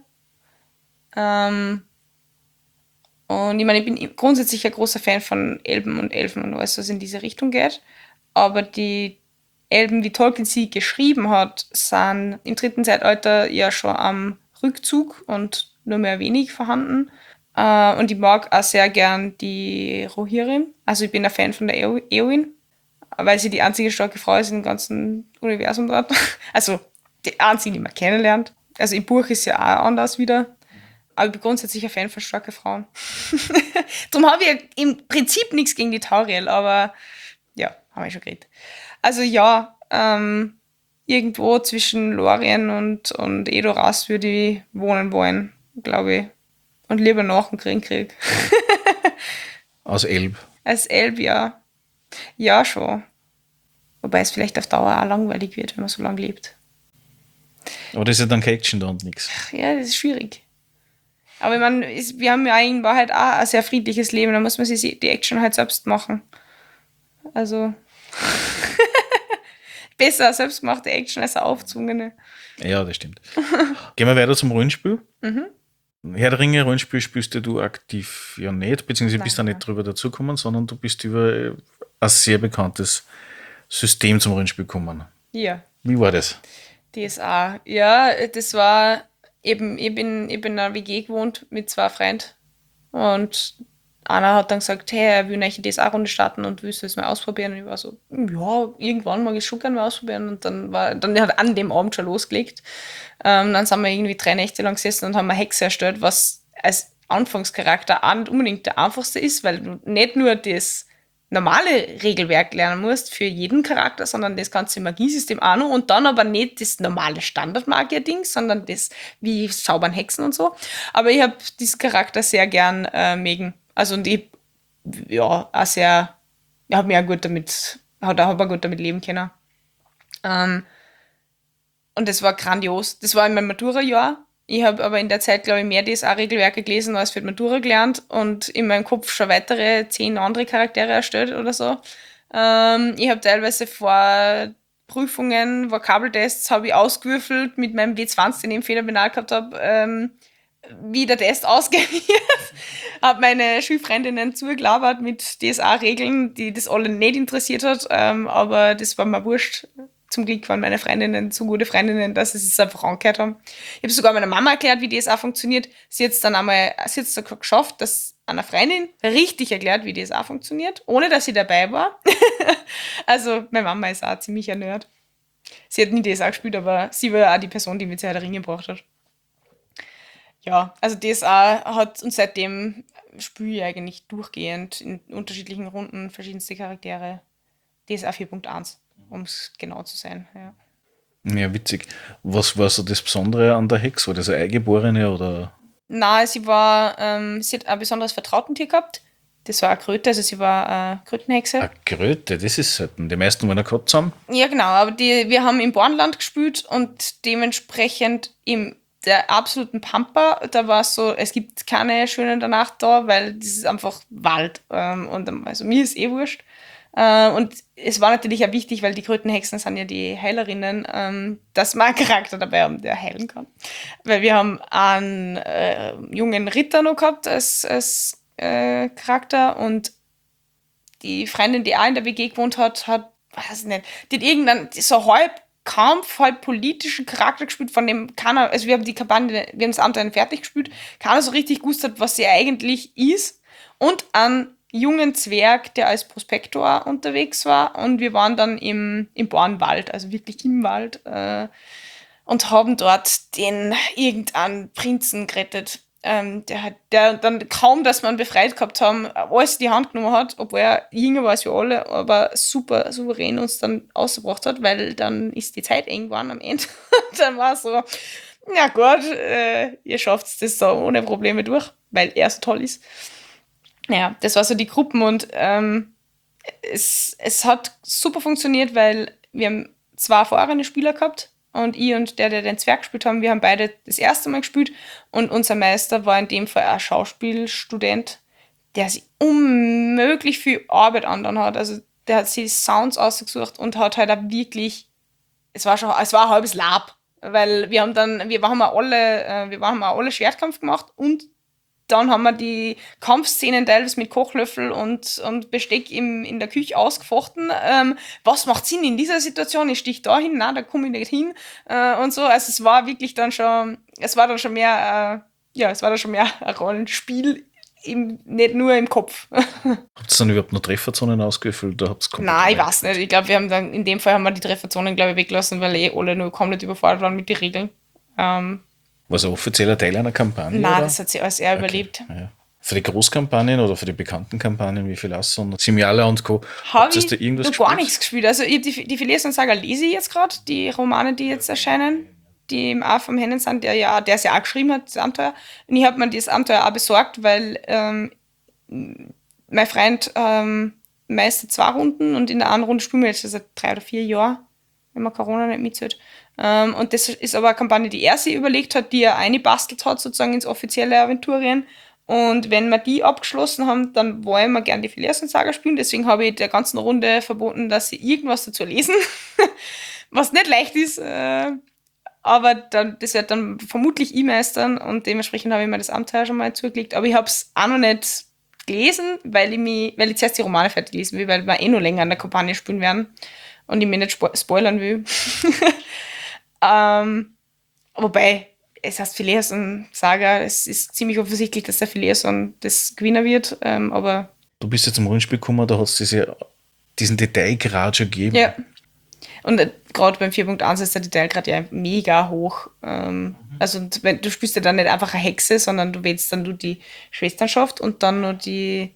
Und ich meine, ich bin grundsätzlich ein großer Fan von Elben und Elfen und alles, was in diese Richtung geht. Aber die Elben, wie Tolkien sie geschrieben hat, sind im dritten Zeitalter ja schon am Rückzug und nur mehr wenig vorhanden. Und ich mag auch sehr gern die Rohirrim. Also ich bin ein Fan von der Éowyn, weil sie die einzige starke Frau ist im ganzen Universum dort. Also die einzige, die man kennenlernt. Also im Buch ist ja auch anders wieder. Aber ich bin grundsätzlich ein Fan von starken Frauen. Darum habe ich ja im Prinzip nichts gegen die Tauriel, aber ja, haben wir schon geredet. Also ja, irgendwo zwischen Lorien und Edoras würde ich wohnen wollen, glaube ich. Und lieber nach dem Krieg. Aus Elb. Als Elb, ja. Ja, schon. Wobei es vielleicht auf Dauer auch langweilig wird, wenn man so lange lebt. Aber das ist ja dann keine Action da und nichts. Ja, das ist schwierig. Aber ich meine, wir haben ja in Wahrheit auch ein sehr friedliches Leben, da muss man sich die Action halt selbst machen. Also besser eine selbstgemachte Action als eine aufzwungene. Ja, das stimmt. Gehen wir weiter zum Rollenspiel. Herr der Ringe Rollenspiel spielst du aktiv ja nicht, beziehungsweise bist da nicht drüber dazugekommen, sondern du bist über ein sehr bekanntes System zum Rollenspiel gekommen. Ja. Wie war das? DSA. Ja, das war eben, ich bin in einer WG gewohnt mit 2 Freunden und einer hat dann gesagt, hey, er will eine DSA-Runde starten und willst du es mal ausprobieren? Und ich war so, ja, irgendwann mag ich es schon gerne mal ausprobieren. Und dann hat er an dem Abend schon losgelegt. Dann sind wir irgendwie 3 Nächte lang gesessen und haben eine Hexe erstellt, was als Anfangscharakter auch nicht unbedingt der einfachste ist, weil du nicht nur das normale Regelwerk lernen musst für jeden Charakter, sondern das ganze Magiesystem auch noch und dann aber nicht das normale Standard-Magier-Ding, sondern das wie Zaubern, Hexen und so. Aber ich habe diesen Charakter sehr gern mögen. Also und ich, ja, auch sehr, ich habe mir auch gut damit, habe gut damit leben können. Und das war grandios. Das war in meinem Matura-Jahr. Ich habe aber in der Zeit, glaube ich, mehr DSA-Regelwerke gelesen als für die Matura gelernt und in meinem Kopf schon weitere 10 andere Charaktere erstellt oder so. Ich habe teilweise vor Prüfungen, Vokabeltests, habe ich ausgewürfelt mit meinem W20, den ich im Federpenal gehabt habe, wie der Test ausgehen wird. Habe meine Schulfreundinnen zugelabert mit DSA-Regeln, die das alle nicht interessiert hat, aber das war mir wurscht. Zum Glück waren meine Freundinnen so gute Freundinnen, dass sie es einfach angehört haben. Ich habe sogar meiner Mama erklärt, wie DSA funktioniert. Sie hat es dann geschafft, dass einer Freundin richtig erklärt, wie DSA funktioniert, ohne dass sie dabei war. Also meine Mama ist auch ziemlich ein Nerd. Sie hat nie DSA gespielt, aber sie war ja auch die Person, die mit Herr der Ringe gebracht hat. Ja, also DSA hat und seitdem spiele ich eigentlich durchgehend in unterschiedlichen Runden verschiedenste Charaktere. DSA 4.1, um es genau zu sein. Ja. Ja, witzig. Was war so das Besondere an der Hex? War das eine Eingeborene oder? Na, sie hat ein besonderes Vertrautentier gehabt. Das war eine Kröte, also sie war eine Krötenhexe. Eine Kröte, das ist selten. Die meisten wollen eine Katze haben. Ja, genau, aber wir haben im Bornland gespielt und dementsprechend im der absoluten Pampa, da war es so, es gibt keine Schönen der Nacht da, weil das ist einfach Wald. Und also mir ist wurscht. Und es war natürlich auch wichtig, weil die Krötenhexen sind ja die Heilerinnen, dass man einen Charakter dabei haben, der heilen kann. Weil wir haben einen jungen Ritter noch gehabt als Charakter und die Freundin, die auch in der WG gewohnt hat, weiß ich nicht, die hat irgendeinen so halb Kampf, halb politischen Charakter gespielt, von dem keiner, also wir haben die Kampagne, wir haben das Abenteuer fertig gespielt, keiner so richtig gewusst hat, was sie eigentlich ist. Und einen jungen Zwerg, der als Prospektor unterwegs war. Und wir waren dann im Bornwald, also wirklich im Wald, und haben dort den irgendeinen Prinzen gerettet. Der dann kaum, dass wir ihn befreit gehabt haben, alles in die Hand genommen hat, obwohl er jünger war als wir alle, aber super souverän uns dann ausgebracht hat, weil dann ist die Zeit eng geworden am Ende. Dann war es so, ja gut, ihr schafft das so ohne Probleme durch, weil er so toll ist. Naja, das war so die Gruppen und es hat super funktioniert, weil wir haben 2 erfahrene Spieler gehabt und ich und der den Zwerg gespielt haben, wir haben beide das erste Mal gespielt und unser Meister war in dem Fall ein Schauspielstudent, der sich unmöglich viel Arbeit andern hat. Also der hat sich Sounds ausgesucht und hat halt auch wirklich, es war ein halbes Lab, weil wir haben alle Schwertkampf gemacht und dann haben wir die Kampfszenen teilweise mit Kochlöffel und Besteck in der Küche ausgefochten. Was macht Sinn in dieser Situation? Ich stich da hin, nein, da komme ich nicht hin. Und so. Also es war dann schon mehr ein Rollenspiel, nicht nur im Kopf. Habt ihr dann überhaupt noch Trefferzonen ausgefüllt? Oder habt's Nein, ich weiß nicht. Ich glaube, in dem Fall haben wir die Trefferzonen, glaube ich, weggelassen, weil alle nur komplett überfordert waren mit den Regeln. War es ein offizieller Teil einer Kampagne? Nein, oder? das hat sie alles eher überlebt. Ja. Für die Großkampagnen oder für die bekannten Kampagnen wie Philas und Simiala und Co. Habe ich da irgendwas noch gar nichts gespielt. Also ich die Phileas und Saga lese ich jetzt gerade, die Romane, die jetzt erscheinen, die im auch vom Hennen sind, der es ja auch geschrieben hat, das Abenteuer. Und ich habe mir das Abenteuer auch besorgt, weil mein Freund meistert 2 Runden und in der einen Runde spielen wir jetzt schon seit 3 oder 4 Jahren, wenn man Corona nicht mitzählt. Und das ist aber eine Kampagne, die er sich überlegt hat, die er eingebastelt hat, sozusagen ins offizielle Aventurien. Und wenn wir die abgeschlossen haben, dann wollen wir gerne die Phileas und Saga spielen. Deswegen habe ich der ganzen Runde verboten, dass sie irgendwas dazu lesen. Was nicht leicht ist. Aber das wird dann vermutlich ich meistern. Und dementsprechend habe ich mir das Abenteuer schon mal zugelegt. Aber ich habe es auch noch nicht gelesen, weil ich zuerst die Romane fertig lesen will, weil wir noch länger an der Kampagne spielen werden. Und ich mir nicht spoilern will. Wobei, es heißt Phileas und Saga, es ist ziemlich offensichtlich, dass der Phileas das Gewinner wird, aber... Du bist jetzt zum Rollenspiel gekommen, da hast du diesen Detailgrad schon gegeben. Ja, und gerade beim 4.1 ist der Detailgrad ja mega hoch. Also du spielst ja dann nicht einfach eine Hexe, sondern du wählst dann nur die Schwesternschaft und dann nur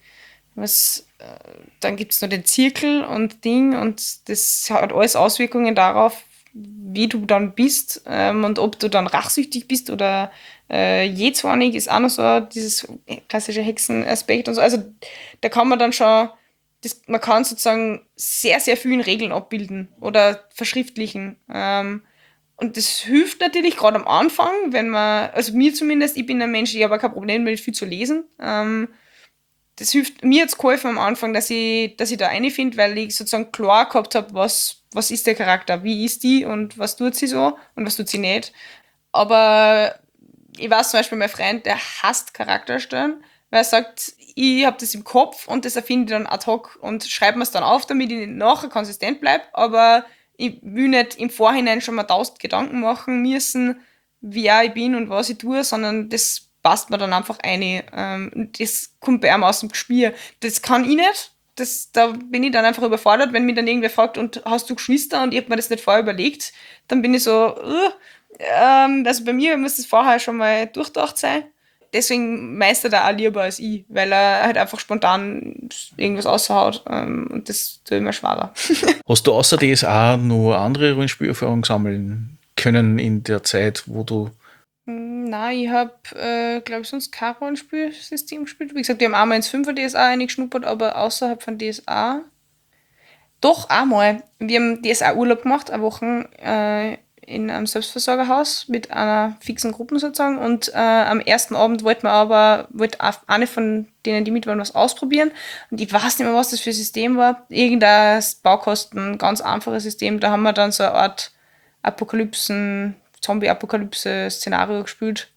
dann gibt es noch den Zirkel und Ding und das hat alles Auswirkungen darauf, wie du dann bist und ob du dann rachsüchtig bist oder jähzornig, ist auch noch so dieses klassische Hexenaspekt und so. Also da kann man dann schon, man kann sozusagen sehr, sehr viel in Regeln abbilden oder verschriftlichen. Und das hilft natürlich gerade am Anfang, wenn man, also mir zumindest, ich bin ein Mensch, ich habe kein Problem damit, viel zu lesen. Das hilft mir jetzt geholfen am Anfang, dass ich da eine finde, weil ich sozusagen klar gehabt habe, was ist der Charakter, wie ist die und was tut sie so und was tut sie nicht. Aber ich weiß zum Beispiel, mein Freund, der hasst Charakterstellen, weil er sagt, ich habe das im Kopf und das erfinde ich dann ad hoc und schreibe mir es dann auf, damit ich nachher konsistent bleibe, aber ich will nicht im Vorhinein schon mal 1000 Gedanken machen müssen, wer ich bin und was ich tue, sondern das passt mir dann einfach ein. Das kommt bei einem aus dem Gespür. Das kann ich nicht. Da bin ich dann einfach überfordert, wenn mich dann irgendwer fragt, und hast du Geschwister? Und ich habe mir das nicht vorher überlegt. Dann bin ich so, also bei mir muss das vorher schon mal durchdacht sein. Deswegen meistert er auch lieber als ich, weil er halt einfach spontan irgendwas raushaut. Und das tut immer schwerer. Hast du außer DSA noch andere Rollenspielerfahrungen sammeln können in der Zeit, wo du Nein, ich habe, glaube ich, sonst kein Rollenspielsystem gespielt. Wie gesagt, wir haben einmal ins 5er DSA reingeschnuppert, aber außerhalb von DSA. Doch, einmal. Wir haben DSA-Urlaub gemacht, eine Woche in einem Selbstversorgerhaus mit einer fixen Gruppe sozusagen. Und am ersten Abend wollte eine von denen, die mit waren, was ausprobieren. Und ich weiß nicht mehr, was das für ein System war. Irgendein Baukosten, ganz einfaches System. Da haben wir dann so eine Art Zombie-Apokalypse-Szenario gespielt,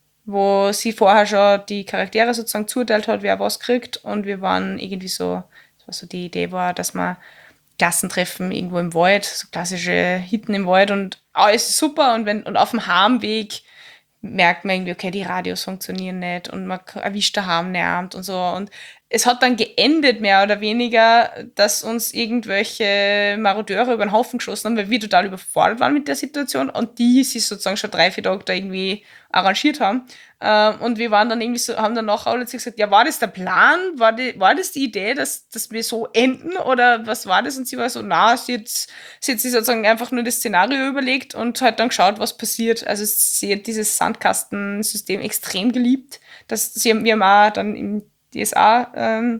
wo sie vorher schon die Charaktere sozusagen zugeteilt hat, wer was kriegt. Und wir waren irgendwie so, das war so die Idee war, dass man Klassentreffen irgendwo im Wald, so klassische Hitten im Wald und alles ist super und auf dem Heimweg merkt man irgendwie, okay, die Radios funktionieren nicht und man erwischt daheim niemand und so. Und es hat dann geendet, mehr oder weniger, dass uns irgendwelche Marodeure über den Haufen geschossen haben, weil wir total überfordert waren mit der Situation und die sich sozusagen schon 3, 4 Tage da irgendwie arrangiert haben. Und wir waren dann irgendwie so, haben dann nachher alle gesagt, ja, war das der Plan? War das die Idee, dass wir so enden? Oder was war das? Und sie war so, na, sie hat sich sozusagen einfach nur das Szenario überlegt und hat dann geschaut, was passiert. Also sie hat dieses Sandkastensystem extrem geliebt. Wir haben auch dann im DSA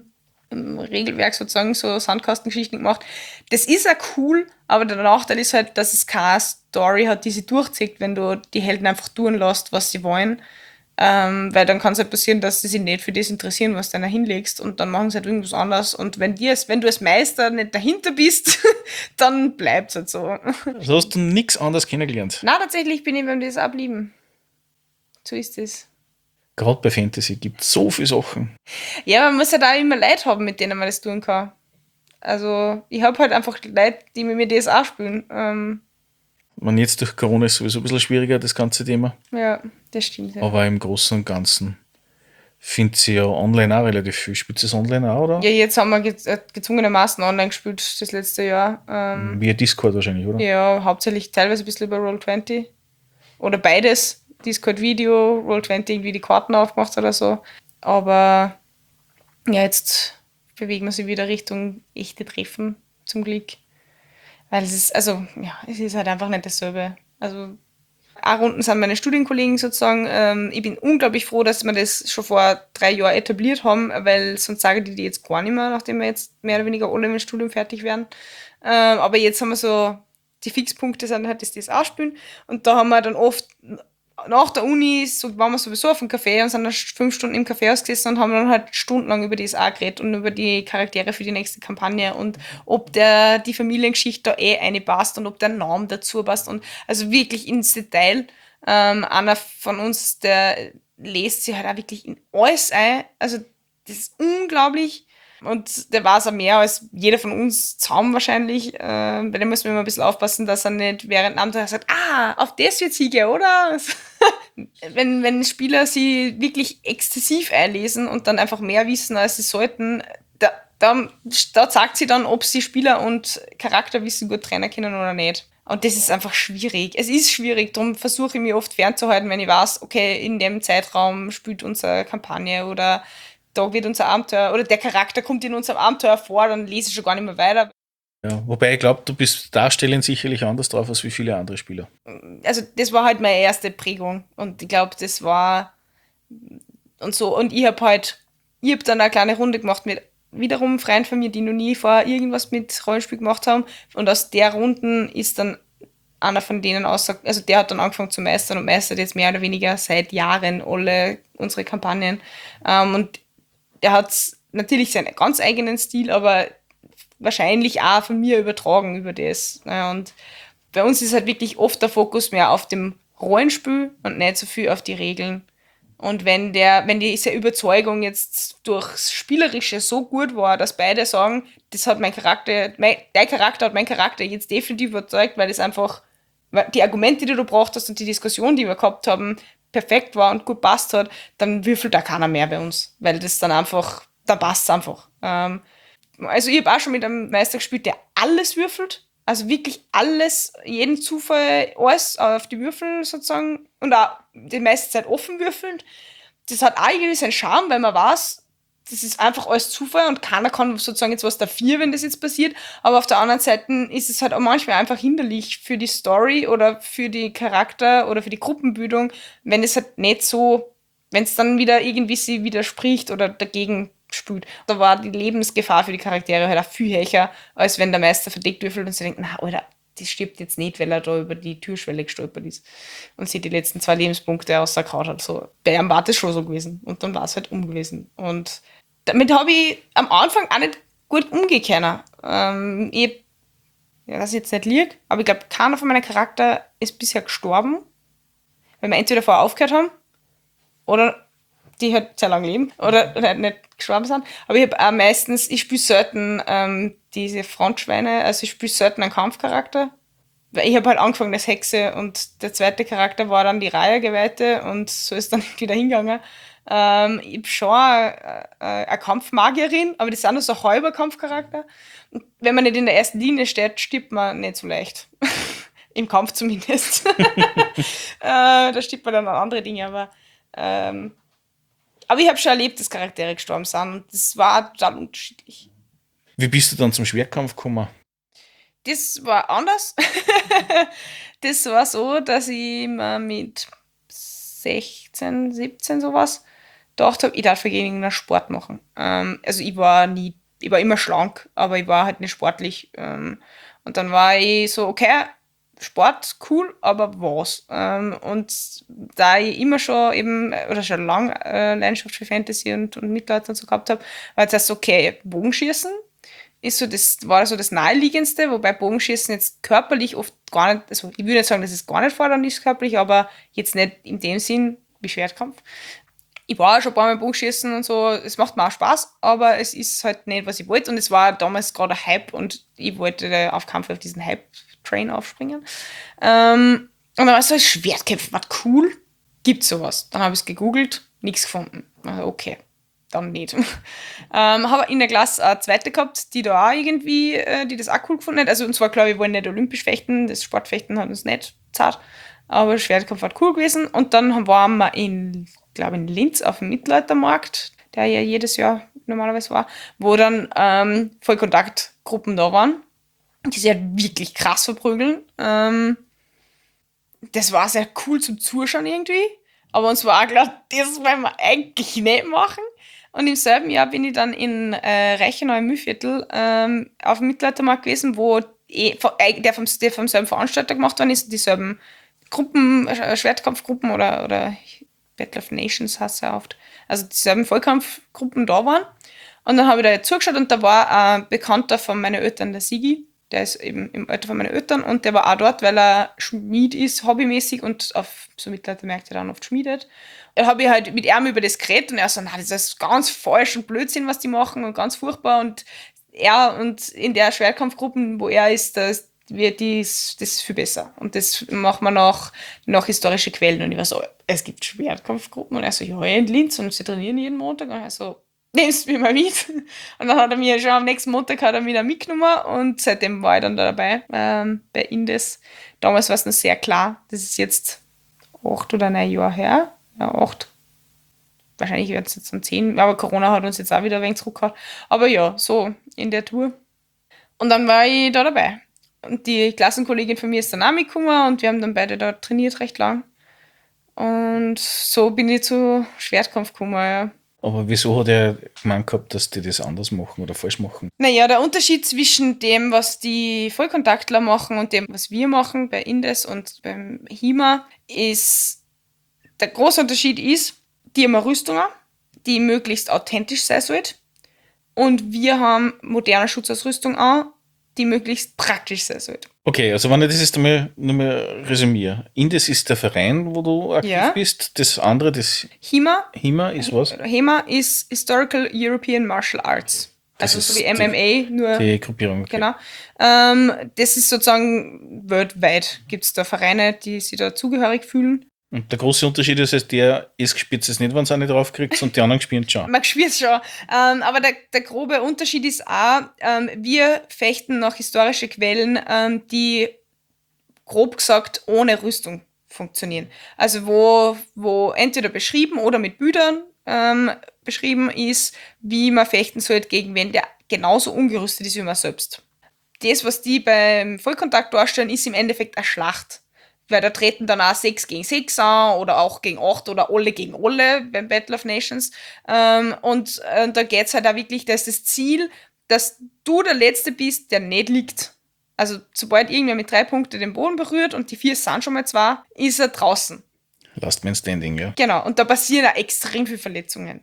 im Regelwerk sozusagen so Sandkastengeschichten gemacht. Das ist auch cool, aber der Nachteil ist halt, dass es keine Story hat, die sie durchzieht, wenn du die Helden einfach tun lässt, was sie wollen. Weil dann kann es halt passieren, dass sie sich nicht für das interessieren, was du da hinlegst und dann machen sie halt irgendwas anderes. Und wenn du als Meister nicht dahinter bist, dann bleibt es halt so. Also hast du nichts anderes kennengelernt. Na, tatsächlich bin ich beim DSA geblieben. So ist es. Gerade bei Fantasy gibt es so viele Sachen. Ja, man muss ja da immer Leute haben, mit denen man das tun kann. Also, ich habe halt einfach Leute, die mit mir DSA spielen. Man jetzt durch Corona ist sowieso ein bisschen schwieriger, das ganze Thema. Ja, das stimmt. Ja, Aber im Großen und Ganzen findet sie ja online auch relativ viel. Spielt sie es online auch, oder? ja jetzt haben wir gezwungenermaßen online gespielt, das letzte Jahr. Via Discord wahrscheinlich, oder? Ja, hauptsächlich teilweise ein bisschen über Roll20. Oder beides. Discord-Video, Roll20 irgendwie die Karten aufgemacht oder so. Aber ja, jetzt bewegen wir sich wieder Richtung echte Treffen, zum Glück. Weil es ist halt einfach nicht dasselbe. Also, auch Runden sind meine Studienkollegen sozusagen. Ich bin unglaublich froh, dass wir das schon vor 3 Jahren etabliert haben, weil sonst sage ich die jetzt gar nicht mehr, nachdem wir jetzt mehr oder weniger alle mit dem Studium fertig werden. Aber jetzt haben wir so, die Fixpunkte sind halt das ausspielen und da haben wir dann oft nach der Uni waren wir sowieso auf dem Café und sind dann 5 Stunden im Café gesessen und haben dann halt stundenlang über das auch geredet und über die Charaktere für die nächste Kampagne und ob die Familiengeschichte da eine passt und ob der Name dazu passt und also wirklich ins Detail. Einer von uns, der lest sich halt auch wirklich in alles ein. Also das ist unglaublich. Und der weiß auch mehr als jeder von uns zusammen wahrscheinlich. Bei dem müssen wir immer ein bisschen aufpassen, dass er nicht während dem Abenteuer sagt, auf das wird's hingehen, oder? wenn Spieler sie wirklich exzessiv einlesen und dann einfach mehr wissen, als sie sollten, da zeigt sie dann, ob sie Spieler und Charakterwissen gut trennen können oder nicht. Und das ist einfach schwierig. Es ist schwierig, darum versuche ich mich oft fernzuhalten, wenn ich weiß, okay, in dem Zeitraum spielt unsere Kampagne oder da wird unser Abenteuer oder der Charakter kommt in unserem Abenteuer vor, dann lese ich schon gar nicht mehr weiter. Ja, wobei ich glaube, du bist darstellend sicherlich anders drauf als wie viele andere Spieler. Also das war halt meine erste Prägung und ich glaube, das war und so und ich habe dann eine kleine Runde gemacht mit wiederum Freunden von mir, die noch nie vorher irgendwas mit Rollenspiel gemacht haben und aus der Runden ist dann einer von denen also der hat dann angefangen zu meistern und meistert jetzt mehr oder weniger seit Jahren alle unsere Kampagnen und der hat natürlich seinen ganz eigenen Stil, aber wahrscheinlich auch von mir übertragen über das. Und bei uns ist halt wirklich oft der Fokus mehr auf dem Rollenspiel und nicht so viel auf die Regeln. Und wenn diese Überzeugung jetzt durchs Spielerische so gut war, dass beide sagen, dein Charakter hat mein Charakter jetzt definitiv überzeugt, weil das einfach die Argumente, die du gebracht hast und die Diskussion, die wir gehabt haben, perfekt war und gut passt hat, dann würfelt da keiner mehr bei uns, weil das dann einfach, da passt es einfach. Also ich habe auch schon mit einem Meister gespielt, der alles würfelt, also wirklich alles, jeden Zufall, alles auf die Würfel sozusagen und auch die meiste Zeit offen würfelt. Das hat auch irgendwie seinen Charme, weil man weiß, das ist einfach alles Zufall und keiner kann sozusagen jetzt was dafür, wenn das jetzt passiert. Aber auf der anderen Seite ist es halt auch manchmal einfach hinderlich für die Story oder für die Charakter oder für die Gruppenbildung, wenn es halt nicht so, wenn es dann wieder irgendwie sie widerspricht oder dagegen spielt. Da war die Lebensgefahr für die Charaktere halt auch viel höher, als wenn der Meister verdeckt würfelt und sie denkt, na, Alter, das stirbt jetzt nicht, weil er da über die Türschwelle gestolpert ist und sie die letzten 2 Lebenspunkte ausgekaut hat. So, bei ihm war das schon so gewesen. Und dann war es halt gewesen. Und damit habe ich am Anfang auch nicht gut umgehen können. Ja, dass ich jetzt nicht liege, aber ich glaube, keiner von meinen Charakter ist bisher gestorben, weil wir entweder vorher aufgehört haben oder die halt sehr lange leben oder halt nicht gestorben sind. Aber ich habe auch meistens, ich spiele selten diese Frontschweine, also ich spiele selten einen Kampfcharakter. Weil ich habe halt angefangen als Hexe und der zweite Charakter war dann die Reihergeweihte und so ist dann wieder hingegangen. Ich habe schon eine Kampfmagierin, aber das ist auch nur so ein halber Kampfcharakter. Und wenn man nicht in der ersten Linie steht, stirbt man nicht so leicht. Im Kampf zumindest. Da stirbt man dann an andere Dinge, aber ich habe schon erlebt, dass Charaktere gestorben sind und das war total unterschiedlich. Wie bist du dann zum Schwertkampf gekommen? Das war anders. Das war so, dass ich mir mit 16, 17 sowas gedacht habe, ich darf irgendeinen Sport machen. Also ich war immer schlank, aber ich war halt nicht sportlich. Und dann war ich so, okay, Sport, cool, aber was? Und da ich immer schon eben, oder schon lange Leidenschaft für Fantasy und Mittelalter und so gehabt habe, war jetzt erst so, okay, Bogenschießen war so das Naheliegendste, wobei Bogenschießen jetzt körperlich oft gar nicht, also ich würde nicht sagen, dass es gar nicht fordernd ist körperlich, aber jetzt nicht in dem Sinn wie Schwertkampf. Ich war auch schon ein paar Mal Bogenschießen und so, es macht mir auch Spaß, aber es ist halt nicht, was ich wollte und es war damals gerade ein Hype und ich wollte auf Kampf auf diesen Hype-Train aufspringen. Und dann war es so, Schwertkämpfen, war cool, gibt's sowas. Dann habe ich es gegoogelt, nichts gefunden. Also okay, dann nicht. Habe in der Klasse eine zweite gehabt, die da auch irgendwie, die das auch cool gefunden hat. Also, und zwar, glaube ich, wir wollen nicht olympisch fechten, das Sportfechten hat uns nicht zart, aber Schwertkampf war cool gewesen. Und dann waren wir in Linz auf dem Mittelaltermarkt, der ja jedes Jahr normalerweise war, wo dann Vollkontaktgruppen da waren, die sich halt wirklich krass verprügeln. Das war sehr cool zum Zuschauen irgendwie, aber uns war auch klar, das wollen wir eigentlich nicht machen. Und im selben Jahr bin ich dann in Reichenau im Mühlviertel auf dem Mittelaltermarkt gewesen, wo der vom selben Veranstalter gemacht worden ist, dieselben Gruppen, Schwertkampfgruppen oder Battle of Nations heißt es ja oft, also dieselben Vollkampfgruppen da waren. Und dann habe ich da zugeschaut und da war ein Bekannter von meinen Eltern, der Sigi, der ist eben im Alter von meinen Eltern und der war auch dort, weil er Schmied ist, hobbymäßig und auf so Mittelaltermärkte dann oft schmiedet. Da habe ich halt mit ihm über das geredet und er so, das ist ganz falsch und Blödsinn, was die machen und ganz furchtbar und er und in der Schwertkampfgruppen, wo er ist, das ist viel besser. Und das machen wir nach historischen Quellen. Und ich war so, es gibt Schwertkampfgruppen. Und er so, ja, in Linz. Und sie trainieren jeden Montag. Und er so, nimmst du mich mal mit? Und dann hat er mir schon am nächsten Montag wieder mitgenommen. Und seitdem war ich dann da dabei, bei Indes. Damals war es noch sehr klar. Das ist jetzt 8 oder 9 Jahre her. Ja, 8. Wahrscheinlich wird es jetzt um 10. Aber Corona hat uns jetzt auch wieder ein wenig zurückgehauen. Aber ja, so in der Tour. Und dann war ich da dabei. Und die Klassenkollegin von mir ist dann auch mitgekommen und wir haben dann beide da trainiert recht lang. Und so bin ich zu Schwertkampf gekommen, ja. Aber wieso hat er gemeint gehabt, dass die das anders machen oder falsch machen? Naja, der Unterschied zwischen dem, was die Vollkontaktler machen und dem, was wir machen bei Indes und beim HIMA, ist, der große Unterschied ist, die haben eine Rüstung an, die möglichst authentisch sein sollte. Und wir haben moderne Schutzausrüstung an, die möglichst praktisch sein sollte. Okay, also wenn ich das jetzt einmal resümiere. Indes ist der Verein, wo du aktiv bist. Das andere, das HIMA ist was? HEMA ist Historical European Martial Arts. Also so wie MMA, nur die Gruppierung. Okay. Genau. Das ist sozusagen weltweit. Gibt es da Vereine, die sich da zugehörig fühlen. Und der große Unterschied ist, dass der spielt es nicht, wenn es auch nicht draufkriegt, und die anderen spielen schon. Man spielt es schon. Aber der grobe Unterschied ist auch, wir fechten nach historischen Quellen, die grob gesagt ohne Rüstung funktionieren. Also wo entweder beschrieben oder mit Bildern beschrieben ist, wie man fechten sollte gegen wen, der genauso ungerüstet ist wie man selbst. Das, was die beim Vollkontakt darstellen, ist im Endeffekt eine Schlacht. Weil da treten dann auch 6 gegen 6 an oder auch gegen 8 oder alle gegen alle beim Battle of Nations. Und da geht es halt auch wirklich, dass das Ziel, dass du der Letzte bist, der nicht liegt. Also sobald irgendwer mit 3 Punkten den Boden berührt und die 4 sind schon mal 2, ist er draußen. Last Man Standing, ja. Genau, und da passieren auch extrem viele Verletzungen.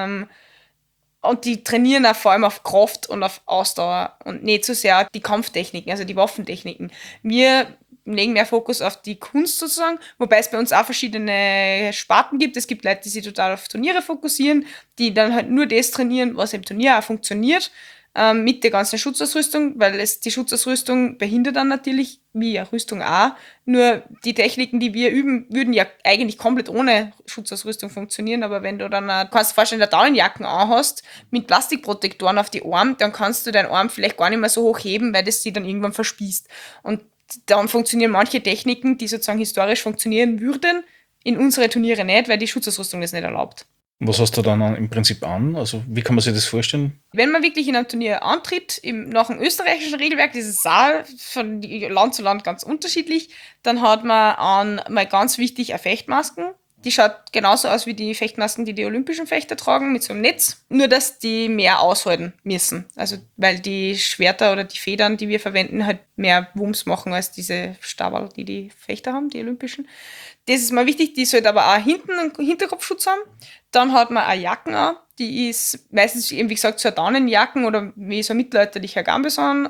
Und die trainieren auch vor allem auf Kraft und auf Ausdauer und nicht so sehr die Kampftechniken, also die Waffentechniken. Wir legen mehr Fokus auf die Kunst sozusagen, wobei es bei uns auch verschiedene Sparten gibt. Es gibt Leute, die sich total auf Turniere fokussieren, die dann halt nur das trainieren, was im Turnier auch funktioniert, mit der ganzen Schutzausrüstung, weil die Schutzausrüstung behindert dann natürlich, wie ja Rüstung auch, nur die Techniken, die wir üben, würden ja eigentlich komplett ohne Schutzausrüstung funktionieren, aber wenn du dann, kannst du vorstellen, eine Daunenjacken anhast, mit Plastikprotektoren auf die Arme, dann kannst du deinen Arm vielleicht gar nicht mehr so hoch heben, weil das sie dann irgendwann verspießt. Und dann funktionieren manche Techniken, die sozusagen historisch funktionieren würden, in unsere Turniere nicht, weil die Schutzausrüstung das nicht erlaubt. Was hast du dann im Prinzip an? Also wie kann man sich das vorstellen? Wenn man wirklich in einem Turnier antritt, nach dem österreichischen Regelwerk, das ist auch von Land zu Land ganz unterschiedlich, dann hat man mal ganz wichtig eine Fechtmasken. Die schaut genauso aus wie die Fechtmasken, die olympischen Fechter tragen, mit so einem Netz. Nur, dass die mehr aushalten müssen. Also, weil die Schwerter oder die Federn, die wir verwenden, halt mehr Wumms machen als diese Stabal, die Fechter haben, die olympischen. Das ist mal wichtig, die sollte aber auch hinten einen Hinterkopfschutz haben. Dann hat man eine Jacken an, die ist meistens, eben wie gesagt, so eine Daunenjacken oder wie so ein mittelalterlicher Gambeson,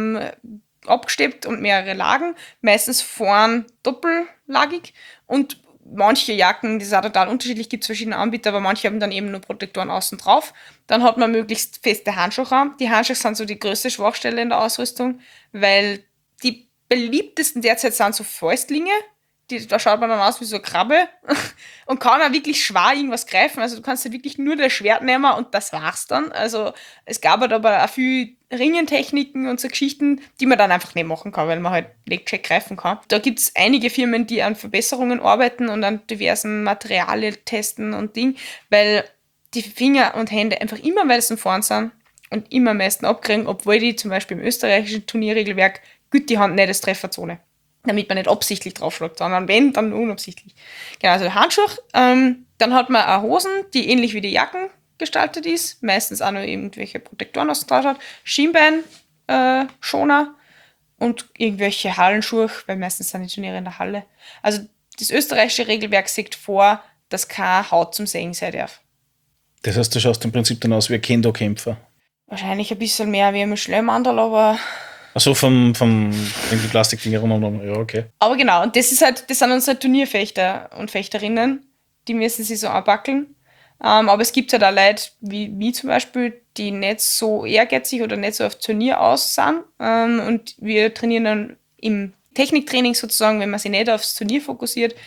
abgesteppt und mehrere Lagen, meistens vorn doppellagig und manche Jacken, das ist auch total unterschiedlich, gibt es verschiedene Anbieter, aber manche haben dann eben nur Protektoren außen drauf. Dann hat man möglichst feste Handschuhe an. Die Handschuhe sind so die größte Schwachstelle in der Ausrüstung, weil die beliebtesten derzeit sind so Fäustlinge. Da schaut man dann aus wie so eine Krabbe und kann auch wirklich schwer irgendwas greifen. Also du kannst halt wirklich nur das Schwert nehmen und das war's dann. Also es gab halt aber auch viel Ringentechniken und so Geschichten, die man dann einfach nicht machen kann, weil man halt nicht check greifen kann. Da gibt es einige Firmen, die an Verbesserungen arbeiten und an diversen Materialien testen und Ding, weil die Finger und Hände einfach immer am meisten vorn sind und immer am meisten abkriegen, obwohl die zum Beispiel im österreichischen Turnierregelwerk gut die Hand nicht als Trefferzone, damit man nicht absichtlich draufschlägt, sondern wenn, dann nur unabsichtlich. Genau, also Handschuhe. Dann hat man auch Hosen, die ähnlich wie die Jacken gestaltet ist, meistens auch noch irgendwelche Protektoren aus drauf hat, Schienbein, Schoner und irgendwelche Hallenschuhe, weil meistens sind die Turniere in der Halle. Also das österreichische Regelwerk sieht vor, dass keine Haut zum Sehen sein darf. Das heißt, du schaust im Prinzip dann aus wie ein Kendo-Kämpfer. Wahrscheinlich ein bisschen mehr wie ein Schleimandel, aber... Achso, wenn die Plastikdinger rum, ja, okay. Aber genau, und das sind unsere Turnierfechter und Fechterinnen, die müssen sich so anbackeln. Aber es gibt halt auch Leute, wie zum Beispiel, die nicht so ehrgeizig oder nicht so auf Turnier aus sind. Und wir trainieren dann im Techniktraining sozusagen, wenn man sich nicht aufs Turnier fokussiert,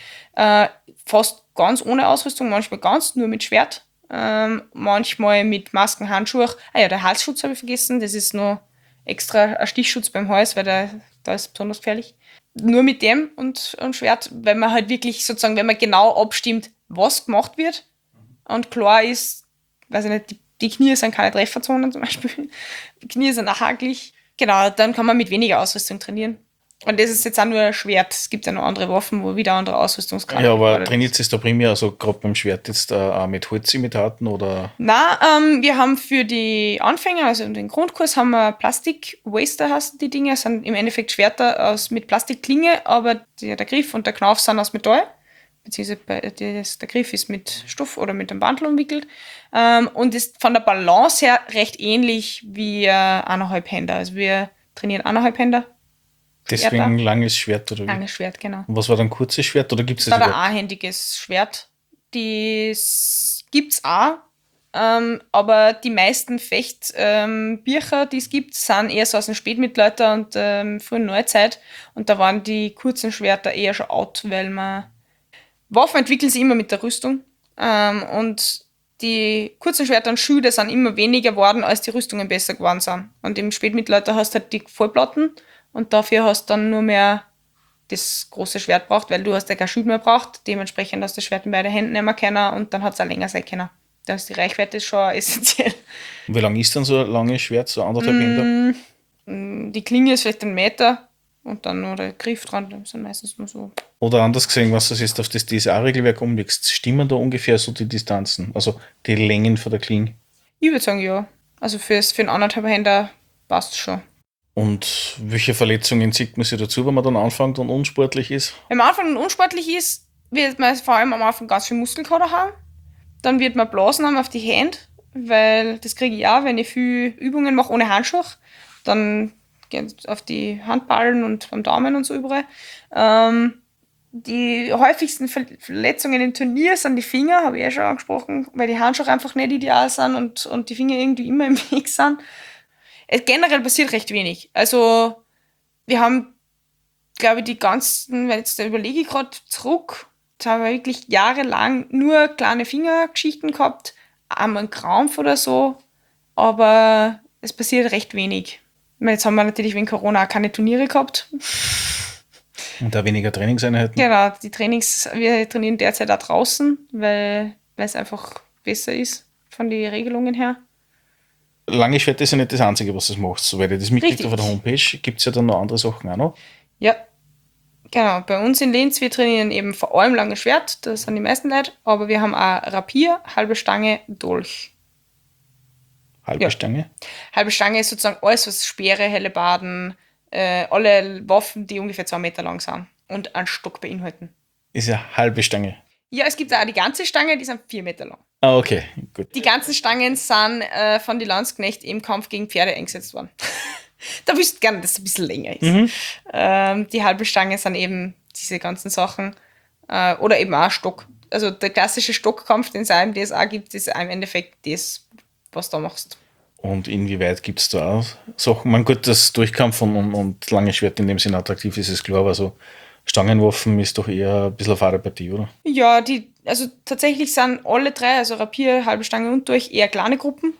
fast ganz ohne Ausrüstung, manchmal ganz nur mit Schwert, manchmal mit Masken, Handschuhe. Ah ja, der Halsschutz habe ich vergessen, das ist noch extra ein Stichschutz beim Hals, weil da ist besonders gefährlich. Nur mit dem und Schwert, weil man halt wirklich sozusagen, wenn man genau abstimmt, was gemacht wird und klar ist, weiß ich nicht, die Knie sind keine Trefferzonen zum Beispiel, die Knie sind auch hakelig. Genau, dann kann man mit weniger Ausrüstung trainieren. Und das ist jetzt auch nur ein Schwert. Es gibt ja noch andere Waffen, wo wieder andere Ausrüstungsgrade. Ja, aber trainiert es da primär, also gerade beim Schwert jetzt auch mit Holzimitaten oder? Nein, wir haben für die Anfänger, also den Grundkurs, haben wir Plastik-Waster, heißen die Dinge, sind im Endeffekt Schwerter mit Plastikklinge, aber der Griff und der Knauf sind aus Metall, beziehungsweise der Griff ist mit Stoff oder mit einem Bandel umwickelt und ist von der Balance her recht ähnlich wie 1,5 Händer. Also wir trainieren 1,5 Händer. Deswegen langes Schwert, oder wie? Langes Schwert, genau. Und was war dann kurzes Schwert, oder gibt es das überhaupt? überhaupt? Ein einhändiges Schwert. Das gibt's auch, aber die meisten Fechtbücher, die es gibt, sind eher so aus dem Spätmittelalter und frühen Neuzeit. Und da waren die kurzen Schwerter eher schon out, weil Waffen entwickeln sich immer mit der Rüstung. Und die kurzen Schwerter und Schilde sind immer weniger geworden, als die Rüstungen besser geworden sind. Und im Spätmittelalter hast du halt die Vollplatten. Und dafür hast du dann nur mehr das große Schwert braucht, weil du hast ja kein Schild mehr braucht. Dementsprechend hast du das Schwert in beide Händen nehmen können und dann hat es auch länger sein können. Da ist die Reichweite schon essentiell. Und wie lang ist dann so ein langes Schwert, so 1,5 Meter? Die Klinge ist vielleicht 1 Meter und dann nur der Griff dran, das sind meistens nur so. Oder anders gesehen, was du jetzt auf das DSA-Regelwerk umlegst, stimmen da ungefähr so die Distanzen, also die Längen von der Klinge? Ich würde sagen, ja. Also für einen 1,5 Händer passt schon. Und welche Verletzungen zieht man sich dazu, wenn man dann anfängt und unsportlich ist? Wenn man am Anfang unsportlich ist, wird man vor allem am Anfang ganz viel Muskelkater haben. Dann wird man Blasen haben auf die Hände, weil das kriege ich auch, wenn ich viel Übungen mache ohne Handschuhe. Dann geht es auf die Handballen und am Daumen und so überall. Die häufigsten Verletzungen im Turnier sind die Finger, habe ich ja schon angesprochen, weil die Handschuhe einfach nicht ideal sind und die Finger irgendwie immer im Weg sind. Generell passiert recht wenig. Also wir haben, glaube ich, die ganzen, weil jetzt da überlege ich gerade zurück, jetzt haben wir wirklich jahrelang nur kleine Fingergeschichten gehabt, einmal ein Krampf oder so, aber es passiert recht wenig. Ich meine, jetzt haben wir natürlich wegen Corona auch keine Turniere gehabt. Und da weniger Trainingseinheiten? Genau, wir trainieren derzeit auch draußen, weil es einfach besser ist von den Regelungen her. Lange Schwert ist ja nicht das Einzige, was das macht. Soweit ich das mitkriege auf der Homepage, gibt es ja dann noch andere Sachen auch noch. Ja, genau. Bei uns in Linz, wir trainieren eben vor allem lange Schwert, das sind die meisten Leute, aber wir haben auch Rapier, halbe Stange, Dolch. Halbe Stange? Halbe Stange ist sozusagen alles, was Speere, Hellebarden, alle Waffen, die ungefähr 2 Meter lang sind und einen Stock beinhalten. Ist ja halbe Stange. Ja, es gibt auch die ganze Stange, die sind 4 Meter lang. Ah, okay, gut. Die ganzen Stangen sind von den Landsknechten im Kampf gegen Pferde eingesetzt worden. Da wüsste ich gerne, dass es ein bisschen länger ist. Die halbe Stange sind eben diese ganzen Sachen. Oder eben auch Stock. Also der klassische Stockkampf, den es auch im DSA gibt, ist im Endeffekt das, was du machst. Und inwieweit gibt es da auch Sachen? Man gut, dass Durchkampf und lange Schwert in dem Sinne attraktiv ist, ist klar, aber so Stangenwaffen ist doch eher ein bisschen eine fahre Partie, oder? Ja, also tatsächlich sind alle drei, also Rapier, halbe Stange und durch, eher kleine Gruppen.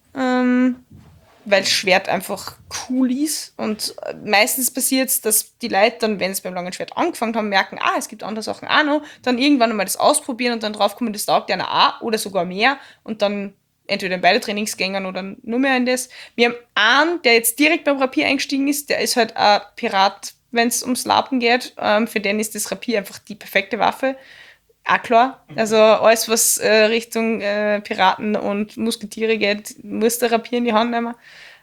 Weil Schwert einfach cool ist. Und meistens passiert es, dass die Leute dann, wenn sie beim langen Schwert angefangen haben, merken, es gibt andere Sachen auch noch, dann irgendwann einmal das ausprobieren und dann draufkommen, das taugt einer auch oder sogar mehr und dann entweder in beide Trainingsgängen oder nur mehr in das. Wir haben einen, der jetzt direkt beim Rapier eingestiegen ist, der ist halt ein Pirat, wenn es ums Lapen geht. Für den ist das Rapier einfach die perfekte Waffe. Auch klar. Also alles, was Richtung Piraten und Musketiere geht, muss der Rapier in die Hand nehmen.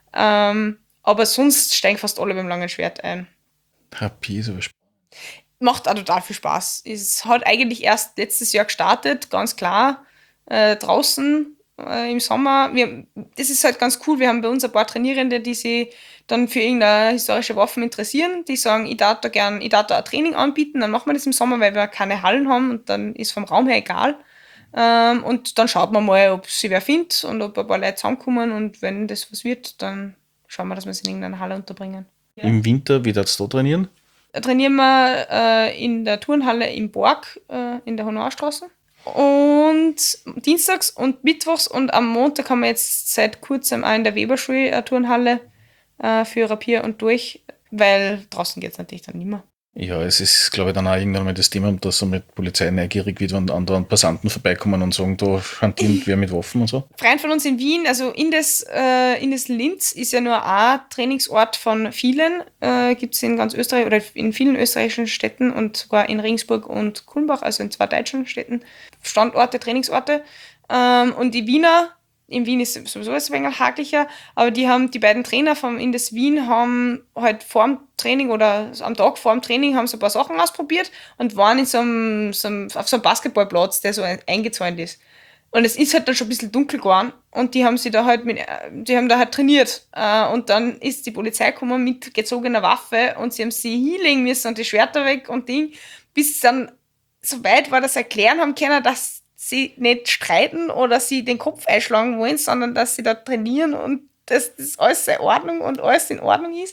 Aber sonst steigen fast alle beim langen Schwert ein. Rapier ist aber spannend. Macht auch total viel Spaß. Es hat eigentlich erst letztes Jahr gestartet, ganz klar, draußen im Sommer. Das ist halt ganz cool. Wir haben bei uns ein paar Trainierende, die sich dann für irgendeine historische Waffen interessieren. Die sagen, ich darf da ein Training anbieten, dann machen wir das im Sommer, weil wir keine Hallen haben und dann ist vom Raum her egal. Und dann schaut man mal, ob sie wer findet und ob ein paar Leute zusammenkommen und wenn das was wird, dann schauen wir, dass wir es in irgendeiner Halle unterbringen. Ja. Im Winter, wie darfst du da trainieren? Da trainieren wir in der Turnhalle im Borg, in der Honorstraße. Und dienstags und mittwochs und am Montag haben wir jetzt seit kurzem auch in der Weberschule eine Turnhalle für Rapier und durch, weil draußen geht es natürlich dann nicht mehr. Ja, es ist, glaube ich, dann auch irgendwann mal das Thema, dass so mit Polizei neugierig wird, wenn andere Passanten vorbeikommen und sagen, da hantiert wer mit Waffen und so. Freund von uns in Wien, also in das Linz ist ja nur ein Trainingsort von vielen, gibt es in ganz Österreich oder in vielen österreichischen Städten und sogar in Regensburg und Kulmbach, also in 2 deutschen Städten, Standorte, Trainingsorte. Und die Wiener, in Wien ist sowieso ein wenig haglicher, aber die beiden Trainer vom Indes Wien haben halt vorm Training oder am Tag vorm Training haben so ein paar Sachen ausprobiert und waren auf so einem Basketballplatz, der so eingezäunt ist. Und es ist halt dann schon ein bisschen dunkel geworden und die haben da halt trainiert. Und dann ist die Polizei gekommen mit gezogener Waffe und sie haben sie hinlegen müssen und die Schwerter weg und Ding, bis es dann so weit war, dass sie erklären haben können, dass sie nicht streiten oder sie den Kopf einschlagen wollen, sondern dass sie da trainieren und dass das alles in Ordnung und alles in Ordnung ist.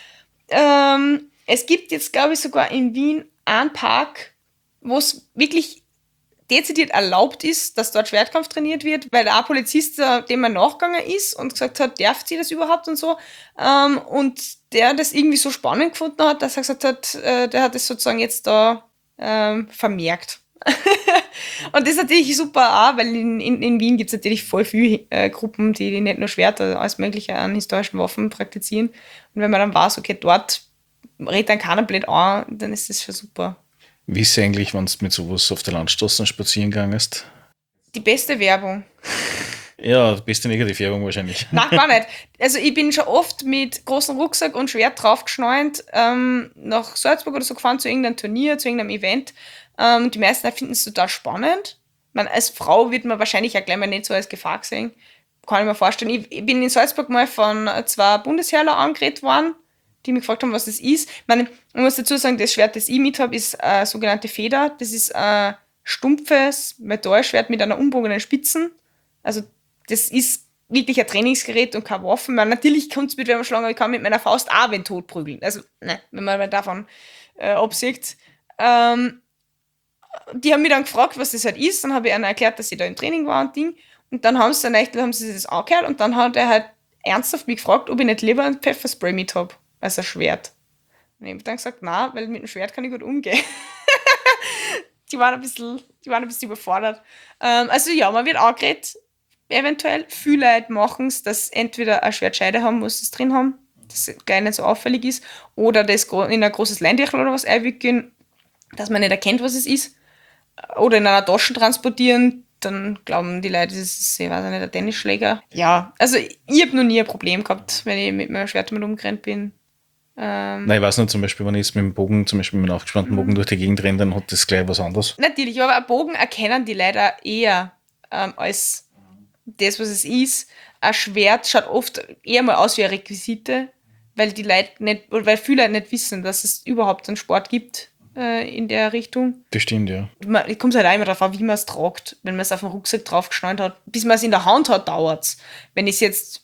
Es gibt jetzt, glaube ich, sogar in Wien einen Park, wo es wirklich dezidiert erlaubt ist, dass dort Schwertkampf trainiert wird, weil da ein Polizist, dem er nachgegangen ist und gesagt hat, darf sie das überhaupt und so. Und der das irgendwie so spannend gefunden hat, dass er gesagt hat, der hat das sozusagen jetzt da vermerkt. Und das ist natürlich super auch, weil in Wien gibt es natürlich voll viele Gruppen, die nicht nur Schwert, also alles Mögliche an historischen Waffen praktizieren. Und wenn man dann weiß, okay, dort redet dann keiner blöd an, dann ist das schon super. Wie ist es eigentlich, wenn du mit sowas auf der Landstraße spazieren gehst? Die beste Werbung. Ja, die beste Negativwerbung wahrscheinlich. Nein, gar nicht. Also ich bin schon oft mit großem Rucksack und Schwert draufgeschnallt nach Salzburg oder so gefahren, zu irgendeinem Turnier, zu irgendeinem Event. Die meisten finden es total spannend. Ich meine, als Frau wird man wahrscheinlich auch gleich mal nicht so als Gefahr gesehen. Kann ich mir vorstellen. Ich bin in Salzburg mal von 2 Bundesheerler angeredet worden, die mich gefragt haben, was das ist. Ich meine, ich muss dazu sagen, das Schwert, das ich mit habe, ist eine sogenannte Feder. Das ist ein stumpfes Metallschwert mit einer umbogenen Spitzen. Also das ist wirklich ein Trainingsgerät und keine Waffen. Weil natürlich kommt es mit, wenn man schlagen, ich kann mit meiner Faust auch wen tot prügeln. Also, ne, wenn man mal davon absieht. Die haben mich dann gefragt, was das halt ist. Dann habe ich ihnen erklärt, dass ich da im Training war und Ding. Und dann haben sie sich das angehört und dann hat er halt ernsthaft mich gefragt, ob ich nicht lieber ein Pfefferspray mit habe als ein Schwert. Und ich habe dann gesagt, nein, weil mit dem Schwert kann ich gut umgehen. Die waren ein bisschen überfordert. Also ja, man wird angeredet, eventuell. Viele Leute machen es, dass entweder eine Schwertscheide haben, muss es drin haben, dass es gleich nicht so auffällig ist, oder das in ein großes Leintuch oder was einwickeln, dass man nicht erkennt, was es ist. Oder in einer Tasche transportieren, dann glauben die Leute, das ist, ich weiß nicht, ein Tennisschläger. Ja, also ich habe noch nie ein Problem gehabt, wenn ich mit meinem Schwert mal umgerannt bin. Nein, ich weiß nicht, zum Beispiel, wenn ich jetzt mit dem Bogen, zum Beispiel mit einem aufgespannten Bogen durch die Gegend renne, dann hat das gleich was anderes. Natürlich, aber einen Bogen erkennen die leider eher als das, was es ist. Ein Schwert schaut oft eher mal aus wie eine Requisite, weil die Leute nicht, oder weil viele Leute nicht wissen, dass es überhaupt einen Sport gibt in der Richtung. Das stimmt, ja. Es kommt halt auch immer darauf an, wie man es tragt. Wenn man es auf den Rucksack draufgeschnallt hat, bis man es in der Hand hat, dauert es. Wenn ich es jetzt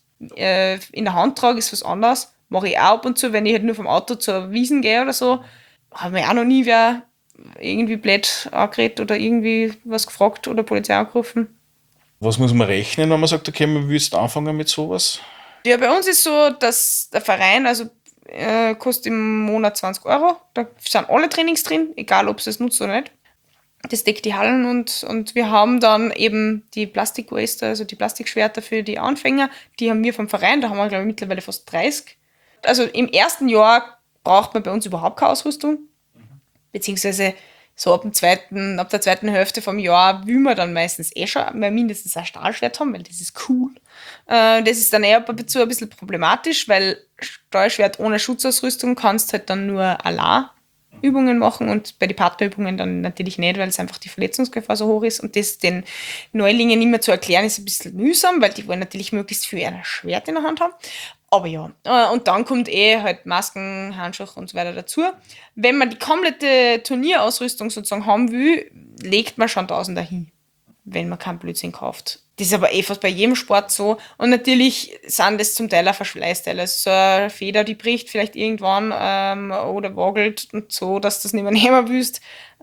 in der Hand trage, ist was anderes. Mache ich auch ab und zu, wenn ich halt nur vom Auto zur Wiesen gehe oder so. Hat mir auch noch nie wer irgendwie blöd angeredet oder irgendwie was gefragt oder Polizei angerufen. Was muss man rechnen, wenn man sagt, okay, man will anfangen mit sowas? Ja, bei uns ist so, dass der Verein, also kostet im Monat 20 Euro. Da sind alle Trainings drin, egal ob sie es nutzt oder nicht. Das deckt die Hallen und wir haben dann eben die Plastik-Waster, also die Plastikschwerter für die Anfänger. Die haben wir vom Verein, da haben wir, glaube ich, mittlerweile fast 30. Also im ersten Jahr braucht man bei uns überhaupt keine Ausrüstung. Beziehungsweise so ab der zweiten Hälfte vom Jahr will man dann meistens schon mal mindestens ein Stahlschwert haben, weil das ist cool. Das ist dann eher dazu ein bisschen problematisch, weil Stahlschwert ohne Schutzausrüstung kannst halt dann nur allein Übungen machen und bei den Partnerübungen dann natürlich nicht, weil es einfach die Verletzungsgefahr so hoch ist. Und das den Neulingen immer zu erklären, ist ein bisschen mühsam, weil die wollen natürlich möglichst viel ein Schwert in der Hand haben. Aber ja, und dann kommt halt Masken, Handschuhe und so weiter dazu. Wenn man die komplette Turnierausrüstung sozusagen haben will, legt man schon Tausender hin, wenn man keinen Blödsinn kauft. Das ist aber fast bei jedem Sport so. Und natürlich sind das zum Teil auch Verschleißteile. Also so eine Feder, die bricht vielleicht irgendwann oder wagelt und so, dass du das nicht mehr nehmen willst.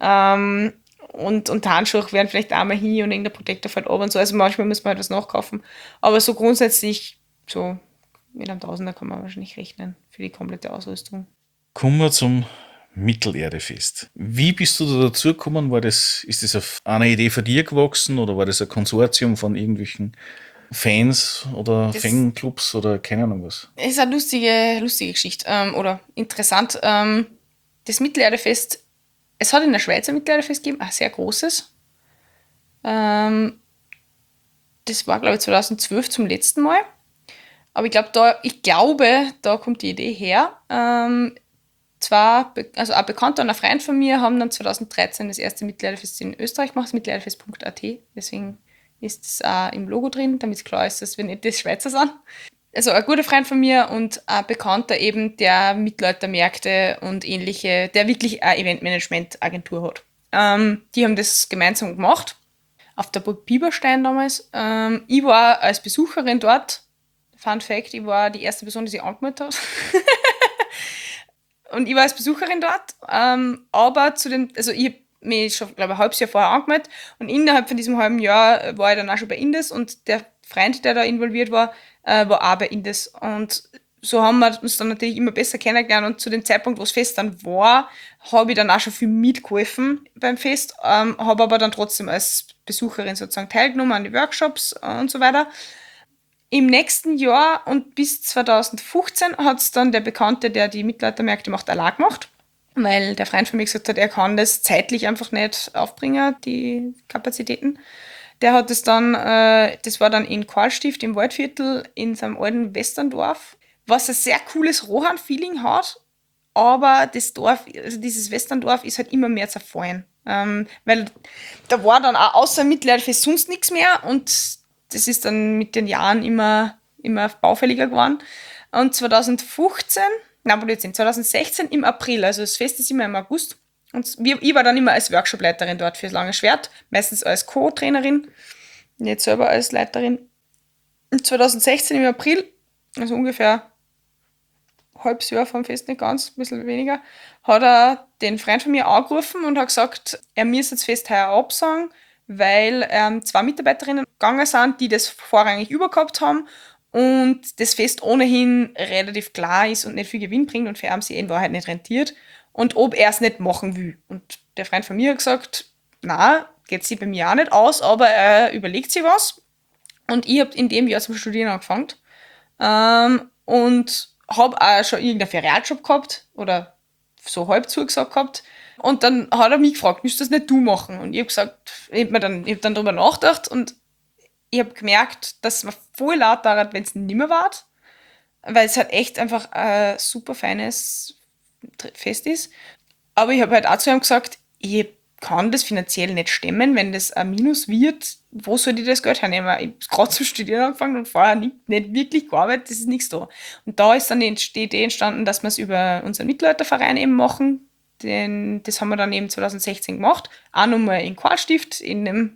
Und Handschuhe werden vielleicht einmal hin und irgendein Protektor fällt ab und so. Also manchmal muss man halt was nachkaufen. Aber so grundsätzlich, so mit einem Tausender kann man wahrscheinlich rechnen für die komplette Ausrüstung. Kommen wir zum Mittelerdefest. Wie bist du da dazu gekommen? Ist das auf eine Idee von dir gewachsen oder war das ein Konsortium von irgendwelchen Fans oder Fanclubs oder keine Ahnung was? Es ist eine lustige Geschichte oder interessant. Das Mittelerdefest, es hat in der Schweiz ein Mittelerdefest gegeben, ein sehr großes. Das war, glaube ich, 2012 zum letzten Mal. Aber ich glaube, da kommt die Idee her. Also ein Bekannter und ein Freund von mir haben dann 2013 das erste Mittelerdefest in Österreich gemacht, mittelerdefest.at. Deswegen ist es auch im Logo drin, damit es klar ist, dass wir nicht das Schweizer sind. Also ein guter Freund von mir und ein Bekannter eben, der Mittelaltermärkte und ähnliche, der wirklich eine Eventmanagement-Agentur hat. Die haben das gemeinsam gemacht, auf der Burg Bieberstein damals. Ich war als Besucherin dort. Fun Fact, ich war die erste Person, die sich angemeldet hat. Und ich war als Besucherin dort, aber ich habe mich schon, glaube ich, ein halbes Jahr vorher angemeldet und innerhalb von diesem halben Jahr war ich dann auch schon bei Indes und der Freund, der da involviert war, war auch bei Indes. Und so haben wir uns dann natürlich immer besser kennengelernt und zu dem Zeitpunkt, wo das Fest dann war, habe ich dann auch schon viel mitgeholfen beim Fest, habe aber dann trotzdem als Besucherin sozusagen teilgenommen an die Workshops und so weiter. Im nächsten Jahr und bis 2015 hat es dann der Bekannte, der die Mittelaltermärkte macht, allein gemacht, weil der Freund von mir gesagt hat, er kann das zeitlich einfach nicht aufbringen, die Kapazitäten. Der hat es dann, das war dann in Karlstift im Waldviertel in seinem alten Westerndorf, was ein sehr cooles Rohan-Feeling hat, aber das Dorf, also dieses Westerndorf ist halt immer mehr zerfallen. Weil da war dann auch außer Mittelalterfest sonst nichts mehr und das ist dann mit den Jahren immer baufälliger geworden. Und 2016 im April, also das Fest ist immer im August. Und ich war dann immer als Workshopleiterin dort fürs Lange Schwert, meistens als Co-Trainerin, nicht selber als Leiterin. Und 2016 im April, also ungefähr ein halbes Jahr vom Fest, nicht ganz, ein bisschen weniger, hat er den Freund von mir angerufen und hat gesagt, er müsse das Fest heuer absagen, weil 2 Mitarbeiterinnen gegangen sind, die das vorrangig übergehabt haben und das Fest ohnehin relativ klar ist und nicht viel Gewinn bringt und für ihn sich in Wahrheit nicht rentiert und ob er es nicht machen will. Und der Freund von mir hat gesagt, na, geht sich bei mir auch nicht aus, aber er überlegt sich was. Und ich habe in dem Jahr zum Studieren angefangen und habe auch schon irgendeinen Ferialjob gehabt oder so halb zugesagt gehabt. Und dann hat er mich gefragt, müsstest das nicht du machen? Und ich habe gesagt, ich habe dann darüber nachgedacht und ich habe gemerkt, dass es mir voll leid tat, wenn es nicht mehr war, weil es halt echt einfach ein super feines Fest ist. Aber ich habe halt auch zu ihm gesagt, ich kann das finanziell nicht stemmen, wenn das ein Minus wird, wo soll ich das Geld hernehmen? Ich habe gerade zum Studieren angefangen und vorher nicht wirklich gearbeitet, das ist nichts da. Und da ist dann die Idee entstanden, dass wir es über unseren Mittelalterverein eben machen. Das haben wir dann eben 2016 gemacht, auch nochmal in Karlstift, in dem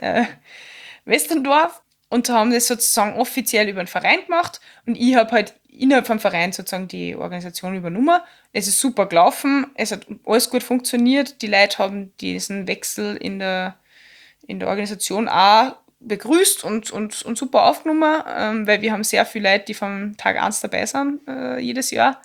Westerndorf und haben das sozusagen offiziell über den Verein gemacht und ich habe halt innerhalb vom Verein sozusagen die Organisation übernommen. Es ist super gelaufen, es hat alles gut funktioniert, die Leute haben diesen Wechsel in der Organisation auch begrüßt und super aufgenommen, weil wir haben sehr viele Leute, die vom Tag 1 dabei sind, jedes Jahr.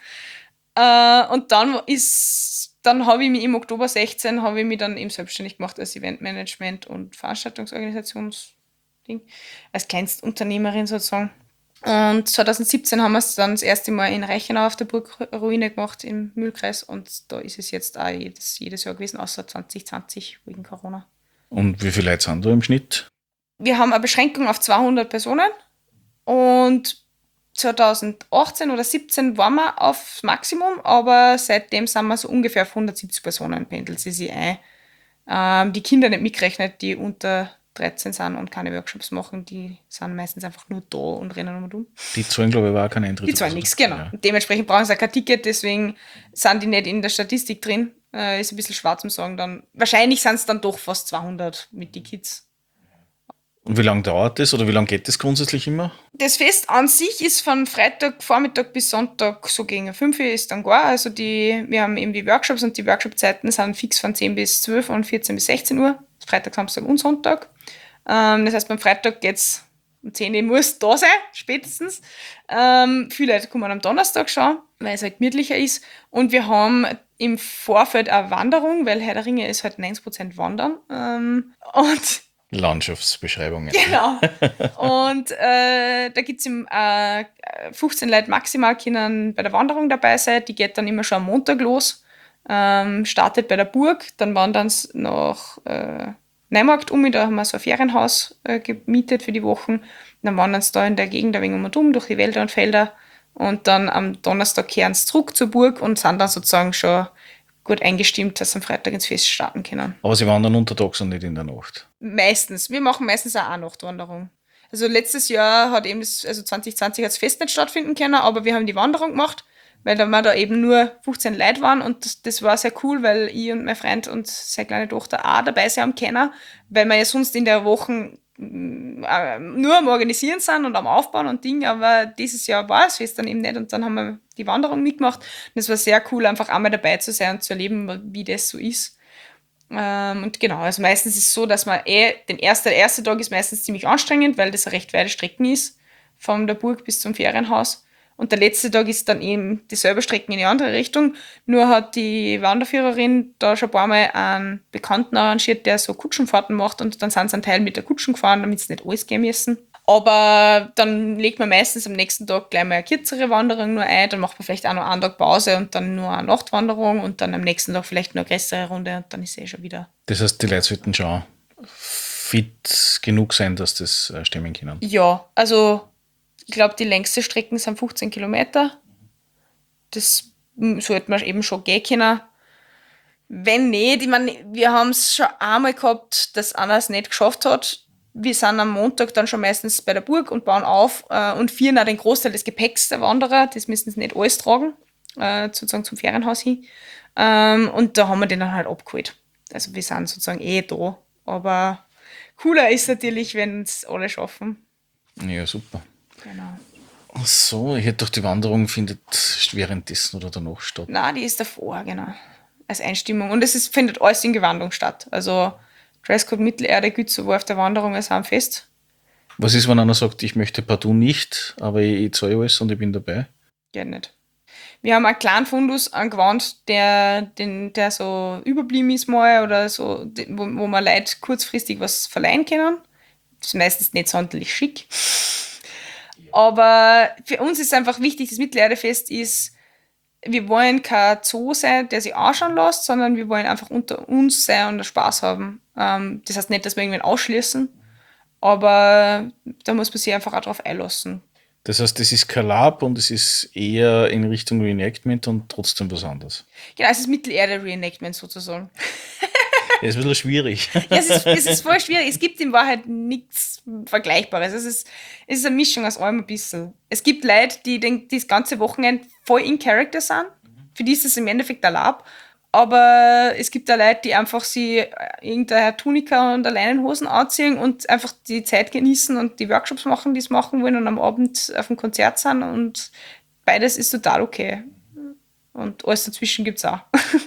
Und dann habe ich mich im Oktober 16 habe ich mich dann eben selbstständig gemacht als Eventmanagement und Veranstaltungsorganisationsding, als Kleinstunternehmerin sozusagen. Und 2017 haben wir es dann das erste Mal in Reichenau auf der Burgruine gemacht im Mühlkreis und da ist es jetzt auch jedes Jahr gewesen, außer 2020 wegen Corona. Und wie viele Leute sind da im Schnitt? Wir haben eine Beschränkung auf 200 Personen und 2018 oder 2017 waren wir aufs Maximum, aber seitdem sind wir so ungefähr auf 170 Personen, pendelt sie sich ein. Die Kinder nicht mitgerechnet, die unter 13 sind und keine Workshops machen, die sind meistens einfach nur da und rennen um. Die zahlen, glaube ich, auch keinen Eintritt. Die zahlen nichts, genau. Ja. Dementsprechend brauchen sie auch kein Ticket, deswegen sind die nicht in der Statistik drin. Ist ein bisschen schwer zu sagen dann. Wahrscheinlich sind es dann doch fast 200 mit den Kids. Und wie lange dauert das oder wie lange geht das grundsätzlich immer? Das Fest an sich ist von Freitag Vormittag bis Sonntag so gegen 5 Uhr ist dann gar. Also wir haben eben die Workshops und die Workshop-Zeiten sind fix von 10 bis 12 und 14 bis 16 Uhr. Freitag, Samstag und Sonntag. Das heißt, beim Freitag geht's um 10 Uhr muss da sein, spätestens. Viele Leute kommen am Donnerstag schon, weil es halt gemütlicher ist. Und wir haben im Vorfeld eine Wanderung, weil Herr der Ringe ist halt 90% Wandern. Und Landschaftsbeschreibungen. genau. Und da gibt es 15 Leute maximal können bei der Wanderung dabei sein. Die geht dann immer schon am Montag los. Startet bei der Burg, dann wandern sie nach Neumarkt da haben wir so ein Ferienhaus gemietet für die Wochen. Dann wandern sie da in der Gegend ein wenig durch die Wälder und Felder. Und dann am Donnerstag kehren sie zurück zur Burg und sind dann sozusagen schon gut eingestimmt, dass sie am Freitag ins Fest starten können. Aber sie wandern untertags und nicht in der Nacht? Meistens. Wir machen meistens auch eine Nachtwanderung. Also letztes Jahr hat eben 2020 hat das Fest nicht stattfinden können, aber wir haben die Wanderung gemacht, weil da eben nur 15 Leute waren und das war sehr cool, weil ich und mein Freund und seine kleine Tochter auch dabei sein können, weil wir ja sonst in der Woche nur am Organisieren sind und am Aufbauen und Ding, aber dieses Jahr war das Fest dann eben nicht und dann haben wir die Wanderung mitgemacht und es war sehr cool, einfach einmal dabei zu sein und zu erleben, wie das so ist. Und genau, also meistens ist es so, dass man der erste Tag ist meistens ziemlich anstrengend, weil das eine recht weite Strecken ist, von der Burg bis zum Ferienhaus. Und der letzte Tag ist dann eben dieselbe Strecke in die andere Richtung. Nur hat die Wanderführerin da schon ein paar Mal einen Bekannten arrangiert, der so Kutschenfahrten macht und dann sind sie einen Teil mit der Kutschen gefahren, damit sie nicht alles gehen müssen. Aber dann legt man meistens am nächsten Tag gleich mal eine kürzere Wanderung nur ein, dann macht man vielleicht auch noch einen Tag Pause und dann nur eine Nachtwanderung und dann am nächsten Tag vielleicht noch eine größere Runde und dann ist schon wieder. Das heißt, die Leute sollten schon fit genug sein, dass das stemmen können. Ja, also ich glaube, die längste Strecken sind 15 Kilometer. Das sollte man eben schon gehen können. Wenn nicht, ich meine, wir haben es schon einmal gehabt, dass einer es nicht geschafft hat. Wir sind am Montag dann schon meistens bei der Burg und bauen auf und führen auch den Großteil des Gepäcks der Wanderer. Das müssen sie nicht alles tragen, sozusagen zum Ferienhaus hin. Und da haben wir den dann halt abgeholt. Also wir sind sozusagen da. Aber cooler ist natürlich, wenn es alle schaffen. Ja, super. Genau. Ach so, ich hätte doch die Wanderung findet währenddessen oder danach statt. Nein, die ist davor, genau. Als Einstimmung. Und findet alles in Gewandung statt. Also Dresscode Mittelerde gilt sowohl auf der Wanderung als auch am Fest. Was ist, wenn einer sagt, ich möchte partout nicht, aber ich zahle alles und ich bin dabei? Geht nicht. Wir haben einen kleinen Fundus an Gewand, der so überblieben ist mal oder so, wo wir Leute kurzfristig was verleihen können. Das ist meistens nicht sonderlich schick. Aber für uns ist einfach wichtig, das Mittelerdefest ist, wir wollen kein Zoo sein, der sich anschauen lässt, sondern wir wollen einfach unter uns sein und Spaß haben. Das heißt nicht, dass wir irgendwen ausschließen, aber da muss man sich einfach auch drauf einlassen. Das heißt, es ist kein Lab und es ist eher in Richtung Reenactment und trotzdem was anderes. Genau, es ist Mittelerde-Reenactment sozusagen. Ja, ist ein bisschen schwierig. Ja, es ist voll schwierig. Es gibt in Wahrheit nichts Vergleichbares. Es ist eine Mischung aus allem ein bisschen. Es gibt Leute, die das ganze Wochenende voll in Character sind. Für die ist es im Endeffekt ein Lab. Aber es gibt auch Leute, die einfach sie irgendeine Tunika und Leinenhosen anziehen und einfach die Zeit genießen und die Workshops machen, die es machen wollen und am Abend auf dem Konzert sind. Und beides ist total okay. Und alles dazwischen gibt es auch.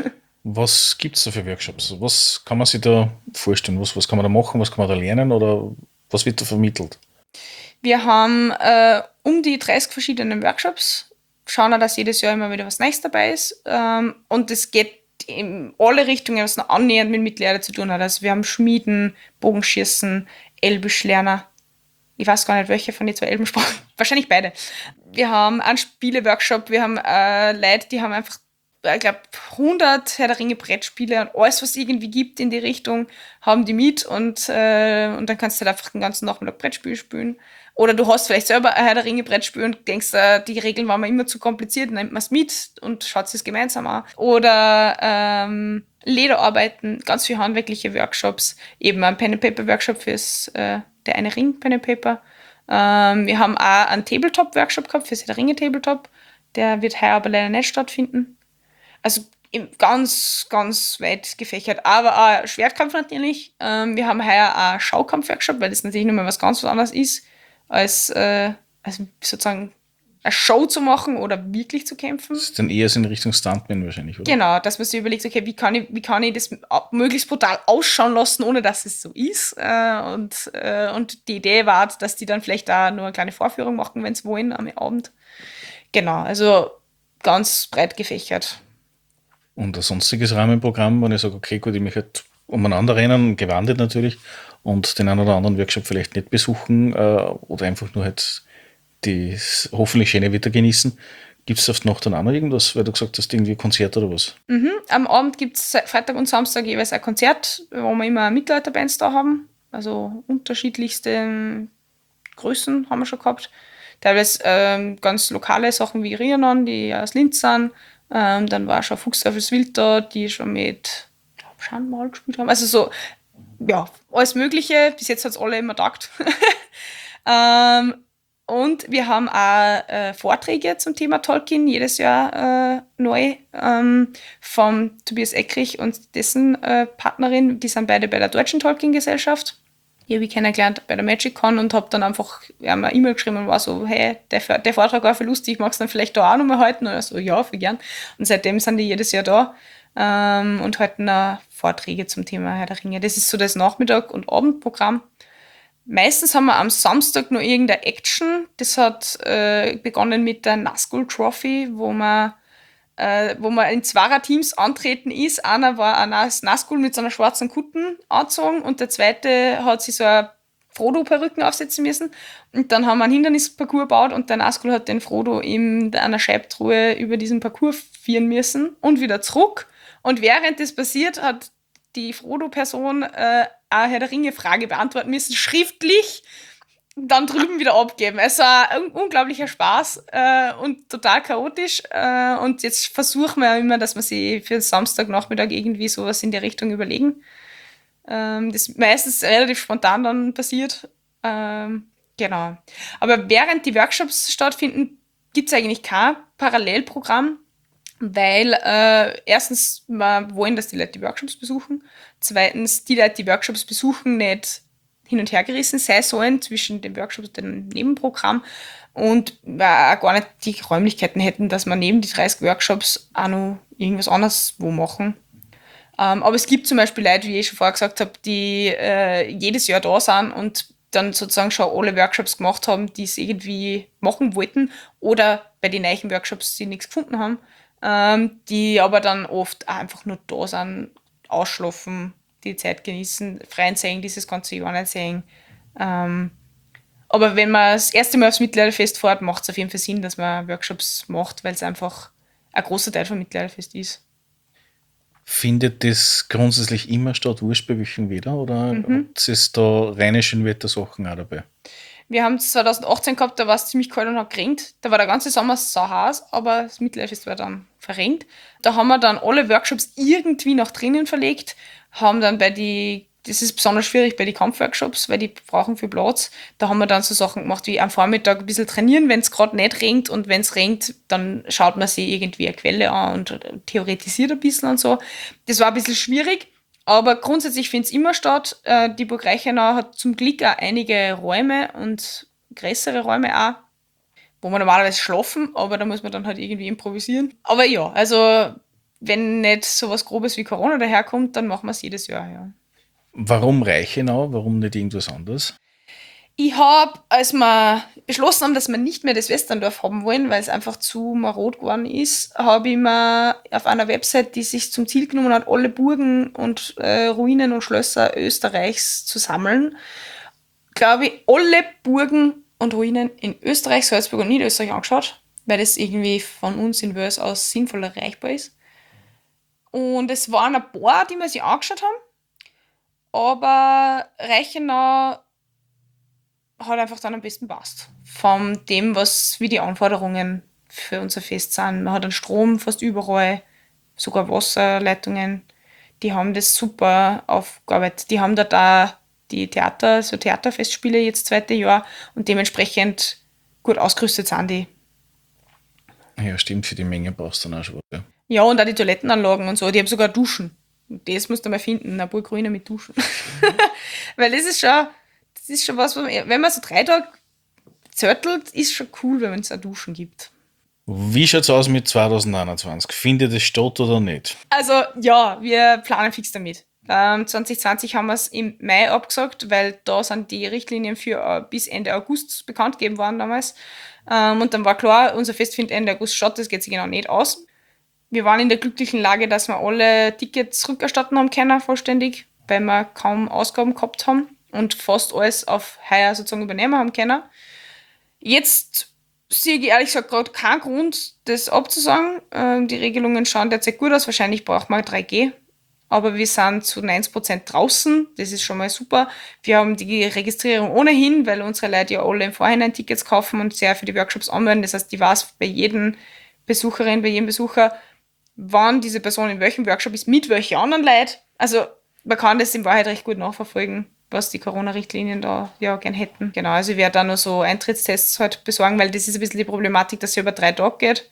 Was gibt es da für Workshops? Was kann man sich da vorstellen? Was kann man da machen? Was kann man da lernen? Oder was wird da vermittelt? Wir haben um die 30 verschiedene Workshops. Schauen auch, dass jedes Jahr immer wieder was Neues dabei ist. Und es geht in alle Richtungen, was noch annähernd mit Mittelerde zu tun hat. Also wir haben Schmieden, Bogenschießen, Elbisch lernen. Ich weiß gar nicht, welche von den zwei Elbensprachen. Wahrscheinlich beide. Wir haben einen Spiele-Workshop. Wir haben Leute, die haben einfach, ich glaube, 100 Herr der Ringe Brettspiele und alles, was es irgendwie gibt in die Richtung, haben die mit und dann kannst du halt einfach den ganzen Nachmittag Brettspiel spielen. Oder du hast vielleicht selber ein Herr der Ringe Brettspiel und denkst, die Regeln waren mir immer zu kompliziert, dann nimmt man es mit und schaut es gemeinsam an. Oder Lederarbeiten, ganz viele handwerkliche Workshops, eben ein Pen-and-Paper-Workshop fürs der eine Ring Pen-and-Paper. Wir haben auch einen Tabletop-Workshop gehabt fürs Herr der Ringe Tabletop. Der wird heuer aber leider nicht stattfinden. Also ganz, ganz weit gefächert. Aber auch Schwertkampf natürlich. Wir haben heuer auch Schaukampf-Workshop, weil das natürlich nochmal was ganz anderes ist, als sozusagen eine Show zu machen oder wirklich zu kämpfen. Das ist dann eher so in Richtung Stuntman wahrscheinlich, oder? Genau, dass man sich überlegt, okay, wie kann ich das möglichst brutal ausschauen lassen, ohne dass es so ist. Und die Idee war, dass die dann vielleicht da nur eine kleine Vorführung machen, wenn sie wollen, am Abend. Genau, also ganz breit gefächert. Und ein sonstiges Rahmenprogramm, wenn ich sage, okay, gut, ich möchte halt umeinander rennen, gewandet natürlich, und den einen oder anderen Workshop vielleicht nicht besuchen oder einfach nur halt die hoffentlich schöne Wetter genießen. Gibt es auf die Nacht dann auch noch irgendwas, weil du gesagt hast, irgendwie Konzert oder was? Am Abend gibt es Freitag und Samstag jeweils ein Konzert, wo wir immer Mittelalterbands da haben. Also unterschiedlichste Größen haben wir schon gehabt. Teilweise ganz lokale Sachen wie Rhiannon, die aus Linz sind. Dann war schon Fuchsteufelswild da, die schon mit Schandmaul gespielt haben. Also so, ja, alles Mögliche. Bis jetzt hat es alle immer taugt. Und wir haben auch Vorträge zum Thema Tolkien, jedes Jahr neu, vom Tobias Eckrich und dessen Partnerin. Die sind beide bei der Deutschen Tolkien-Gesellschaft. Die habe ich kennengelernt bei der MagicCon und habe dann einfach eine E-Mail geschrieben und war so, hey, der Vortrag war für lustig, magst du dann vielleicht da auch nochmal halten? Und er so, ja, für gern. Und seitdem sind die jedes Jahr da und halten auch Vorträge zum Thema Herr der Ringe. Das ist so das Nachmittag- und Abendprogramm. Meistens haben wir am Samstag noch irgendeine Action. Das hat begonnen mit der Nazgul Trophy, wo man in zwei Teams antreten ist. Einer war ein Nazgul mit so einer schwarzen Kutten angezogen und der zweite hat sich so eine Frodo-Perücken aufsetzen müssen. Und dann haben wir einen Hindernisparcours gebaut und der Nazgul hat den Frodo in einer Scheibtruhe über diesen Parcours führen müssen und wieder zurück. Und während das passiert, hat die Frodo-Person eine Herr der Ringe-Frage beantworten müssen, schriftlich, dann drüben wieder abgeben. Es war ein unglaublicher Spaß und total chaotisch. Und jetzt versuchen wir immer, dass wir sie für Samstagnachmittag irgendwie sowas in die Richtung überlegen. Das meistens relativ spontan dann passiert. Genau. Aber während die Workshops stattfinden, gibt es eigentlich kein Parallelprogramm, weil erstens, wir wollen, dass die Leute die Workshops besuchen. Zweitens, die Leute, die Workshops besuchen, nicht hin und her gerissen sein sollen zwischen den Workshops und dem Nebenprogramm und auch gar nicht die Räumlichkeiten hätten, dass wir neben die 30 Workshops auch noch irgendwas anderes wo machen. Aber es gibt zum Beispiel Leute, wie ich schon vorher gesagt habe, die jedes Jahr da sind und dann sozusagen schon alle Workshops gemacht haben, die es irgendwie machen wollten oder bei den neuen Workshops sie nichts gefunden haben, die aber dann oft auch einfach nur da sind, ausschlafen, die Zeit genießen, freien sehen, dieses ganze Jahr nicht sehen. Aber wenn man das erste Mal aufs Mittelalterfest fährt, macht es auf jeden Fall Sinn, dass man Workshops macht, weil es einfach ein großer Teil vom Mittelalterfest ist. Findet das grundsätzlich immer statt, wurscht bei welchem Wetter, oder habt ihr da reine Schönwettersachen auch dabei? Wir haben es 2018 gehabt, da war es ziemlich kalt und hat geregnet. Da war der ganze Sommer so heiß, aber das Mittelalterfest war dann verregnet. Da haben wir dann alle Workshops irgendwie nach drinnen verlegt, haben dann das ist besonders schwierig bei den Kampfworkshops, weil die brauchen viel Platz. Da haben wir dann so Sachen gemacht wie am Vormittag ein bisschen trainieren, wenn es gerade nicht regnet, und wenn es regnet, dann schaut man sich irgendwie eine Quelle an und theoretisiert ein bisschen und so. Das war ein bisschen schwierig, aber grundsätzlich findet es immer statt. Die Burg Reichenau hat zum Glück auch einige Räume und größere Räume auch, wo man normalerweise schlafen, aber da muss man dann halt irgendwie improvisieren. Aber ja, also wenn nicht sowas Grobes wie Corona daherkommt, dann machen wir es jedes Jahr, ja. Warum Reichenau? Warum nicht irgendwas anderes? Ich habe, als wir beschlossen haben, dass wir nicht mehr das Westerndorf haben wollen, weil es einfach zu marod geworden ist, habe ich mir auf einer Website, die sich zum Ziel genommen hat, alle Burgen und Ruinen und Schlösser Österreichs zu sammeln, glaube ich, alle Burgen und Ruinen in Österreich, Salzburg und Niederösterreich angeschaut, weil das irgendwie von uns in Wels aus sinnvoll erreichbar ist. Und es waren ein paar, die wir sich angeschaut haben, aber Reichenau hat einfach dann am besten passt. Von dem, wie die Anforderungen für unser Fest sind. Man hat einen Strom fast überall, sogar Wasserleitungen. Die haben das super aufgearbeitet. Die haben da die Theaterfestspiele jetzt 2. Jahr und dementsprechend gut ausgerüstet sind die. Ja, stimmt, für die Menge brauchst du dann auch schon was. Ja. Ja, und auch die Toilettenanlagen und so. Die haben sogar Duschen. Und das musst du mal finden, eine Burg Ruine mit Duschen. Weil das ist schon was, wenn man so 3 Tage zörtelt, ist schon cool, wenn es auch Duschen gibt. Wie schaut es aus mit 2021? Findet es statt oder nicht? Also ja, wir planen fix damit. 2020 haben wir es im Mai abgesagt, weil da sind die Richtlinien für bis Ende August bekannt gegeben worden damals. Und dann war klar, unser Fest findet Ende August statt, das geht sich genau nicht aus. Wir waren in der glücklichen Lage, dass wir alle Tickets rückerstatten haben können, vollständig, weil wir kaum Ausgaben gehabt haben und fast alles auf heuer sozusagen übernehmen haben können. Jetzt sehe ich ehrlich gesagt gerade keinen Grund, das abzusagen. Die Regelungen schauen derzeit gut aus. Wahrscheinlich braucht man 3G. Aber wir sind zu 90% draußen. Das ist schon mal super. Wir haben die Registrierung ohnehin, weil unsere Leute ja alle im Vorhinein Tickets kaufen und sehr für die Workshops anmelden. Das heißt, ich weiß bei jedem Besucherin, bei jedem Besucher, wann diese Person in welchem Workshop ist, mit welchen anderen Leuten. Also man kann das in Wahrheit recht gut nachverfolgen, was die Corona-Richtlinien da ja gern hätten. Genau, also ich werde da nur so Eintrittstests halt besorgen, weil das ist ein bisschen die Problematik, dass es über 3 Tage geht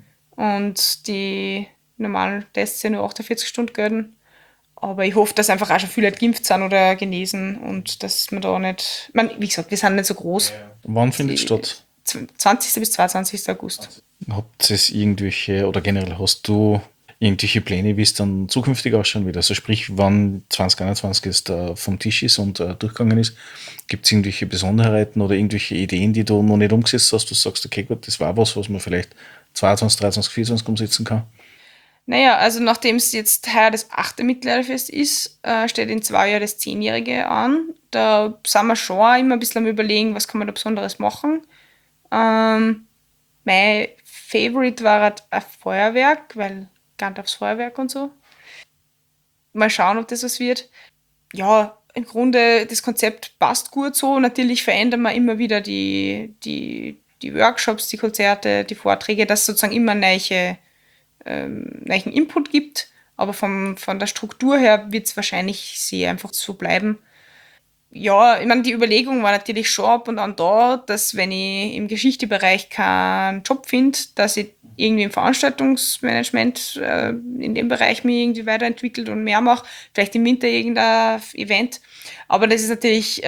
und die normalen Tests ja nur 48 Stunden gelten. Aber ich hoffe, dass einfach auch schon viele geimpft sind oder genesen und dass man da nicht, wie gesagt, wir sind nicht so groß. Wann findet es statt? 20. bis 22. August. Habt ihr irgendwelche, oder generell hast du irgendwelche Pläne, wie es dann zukünftig ausschauen wird? Also sprich, wann 2021 jetzt vom Tisch ist und durchgegangen ist, gibt es irgendwelche Besonderheiten oder irgendwelche Ideen, die du noch nicht umgesetzt hast, du sagst, okay, gut, das war was man vielleicht 22, 23, 24 umsetzen kann? Naja, also nachdem es jetzt heuer das 8. Mittelalterfest ist, steht in 2 Jahren das 10-Jährige an. Da sind wir schon auch immer ein bisschen am Überlegen, was kann man da Besonderes machen. Mein Favorite war halt ein Feuerwerk, weil Gandalfs Feuerwerk und so. Mal schauen, ob das was wird. Ja, im Grunde, das Konzept passt gut so. Natürlich verändern wir immer wieder die Workshops, die Konzerte, die Vorträge, dass es sozusagen immer neuen Input gibt. Aber von der Struktur her wird es wahrscheinlich sehr einfach so bleiben. Ja, ich meine, die Überlegung war natürlich schon ab und an da, dass wenn ich im Geschichtebereich keinen Job finde, dass ich irgendwie im Veranstaltungsmanagement in dem Bereich mich irgendwie weiterentwickelt und mehr mache. Vielleicht im Winter irgendein Event. Aber das ist natürlich,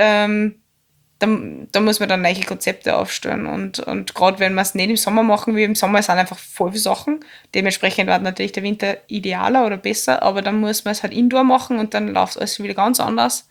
da muss man dann neue Konzepte aufstellen. Und gerade wenn wir es nicht im Sommer machen, wie im Sommer sind einfach voll viele Sachen. Dementsprechend wird natürlich der Winter idealer oder besser, aber dann muss man es halt indoor machen und dann läuft alles wieder ganz anders.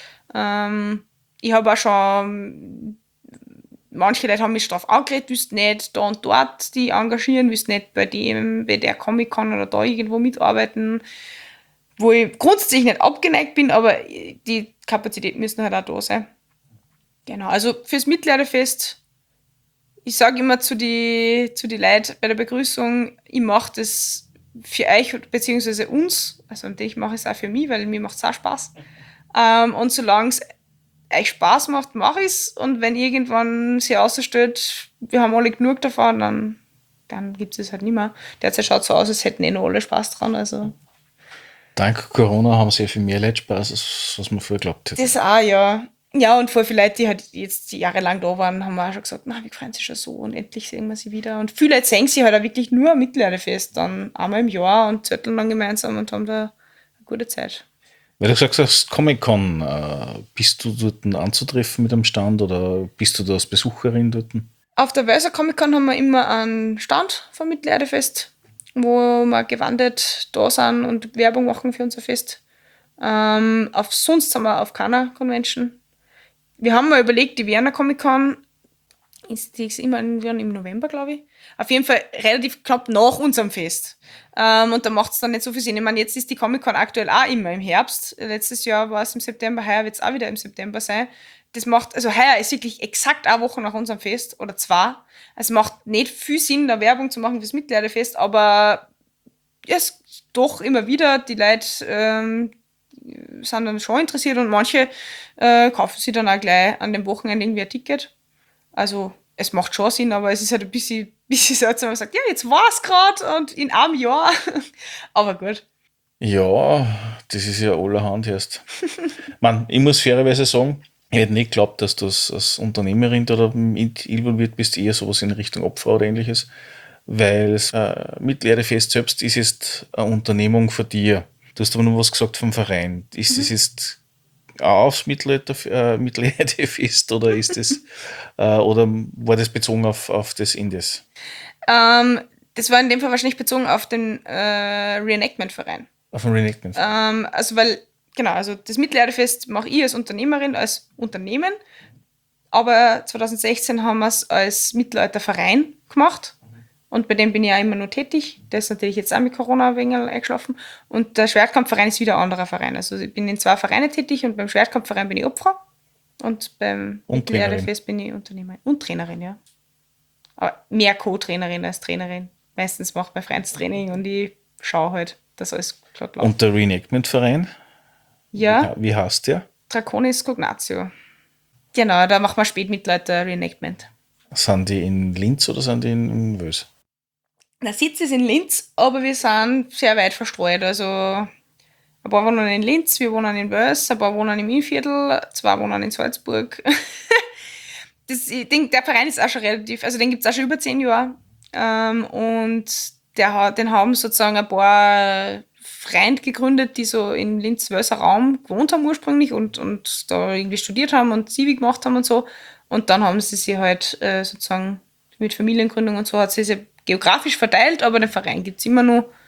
Ich habe auch schon, manche Leute haben mich darauf angeredet, willst nicht da und dort die engagieren, willst nicht bei der Comic-Con oder da irgendwo mitarbeiten, wo ich grundsätzlich nicht abgeneigt bin, aber die Kapazitäten müssen halt auch da sein. Genau, also fürs Mittelalterfest, ich sage immer zu die Leuten bei der Begrüßung, ich mache das für euch bzw. uns, also und ich mache es auch für mich, weil mir macht es auch Spaß. Und solange es euch Spaß macht, mache ich es. Und wenn irgendwann sich herausstellt, wir haben alle genug davon, dann gibt es halt nicht mehr. Derzeit schaut es so aus, als hätten eh noch alle Spaß dran. Also. Dank Corona haben sehr viel mehr Leute Spaß, als was man vorher glaubt hätte. Das auch, ja. Ja, und voll viele Leute, die halt jetzt jahrelang da waren, haben auch schon gesagt, na, wir freuen sich schon so und endlich sehen wir sie wieder. Und viele Leute sehen sie halt auch wirklich nur am Mittelalterfest, dann einmal im Jahr und zetteln dann gemeinsam und haben da eine gute Zeit. Weil du gesagt hast, Comic-Con, bist du dort anzutreffen mit einem Stand oder bist du da als Besucherin dort? Auf der Wölser Comic Con haben wir immer einen Stand vom Mittelalterfest, wo wir gewandert da sind und Werbung machen für unser Fest. Sonst sind wir auf keiner Convention. Wir haben mal überlegt, die Wiener Comic Con, die ist immer im November, glaube ich. Auf jeden Fall relativ knapp nach unserem Fest. Und da macht es dann nicht so viel Sinn. Ich meine, jetzt ist die Comic Con aktuell auch immer im Herbst. Letztes Jahr war es im September, heuer wird es auch wieder im September sein. Das macht, also heuer ist wirklich exakt eine Woche nach unserem Fest oder 2. Also macht nicht viel Sinn, da Werbung zu machen fürs Mittelalterfest, aber ja, es doch immer wieder, die Leute sind dann schon interessiert und manche kaufen sich dann auch gleich an dem Wochenende irgendwie ein Ticket. Also es macht schon Sinn, aber es ist halt ein bisschen seltsam, wenn man sagt, ja, jetzt war es gerade und in einem Jahr. Aber gut. Ja, das ist ja allerhand erst. Man, ich muss fairerweise sagen, ich hätte nicht geglaubt, dass du als Unternehmerin da involviert bist, eher sowas in Richtung Opfer oder ähnliches, weil das Mittelalterfest selbst ist jetzt eine Unternehmung von dir. Du hast aber nur was gesagt vom Verein. Ist das jetzt auch aufs Mittelalterfest oder ist das oder war das bezogen auf das Indes? Das war in dem Fall wahrscheinlich bezogen auf den Reenactment-Verein. Auf den Reenactment. Also weil, genau, also das Mittelalterfest mache ich als Unternehmerin, als Unternehmen, aber 2016 haben wir es als Mittelalterverein gemacht. Und bei dem bin ich ja immer nur tätig. Der ist natürlich jetzt auch mit Corona ein wenig eingeschlafen. Und der Schwertkampfverein ist wieder ein anderer Verein. Also ich bin in 2 Vereinen tätig und beim Schwertkampfverein bin ich Opfer. Und beim Mittelalterfest bin ich Unternehmerin. Und Trainerin, ja. Aber mehr Co-Trainerin als Trainerin. Meistens macht man Vereinstraining und ich schaue halt, dass alles glatt läuft. Und der Reenactment-Verein? Ja. Wie heißt der? Draconis Cognatio. Genau, da macht man Spätmittelalter-Reenactment. Sind die in Linz oder sind die in Wels? Der Sitz ist in Linz, aber wir sind sehr weit verstreut. Also ein paar wohnen in Linz, wir wohnen in Wels, ein paar wohnen im Innviertel, 2 wohnen in Salzburg. Ich denke, der Verein ist auch schon relativ, also den gibt es auch schon über 10 Jahre. Und den haben sozusagen ein paar Freunde gegründet, die so in Linz-Wölser Raum gewohnt haben ursprünglich und da irgendwie studiert haben und Zivi gemacht haben und so. Und dann haben sie sich halt sozusagen mit Familiengründung und so hat sie sich geografisch verteilt, aber den Verein gibt es immer noch.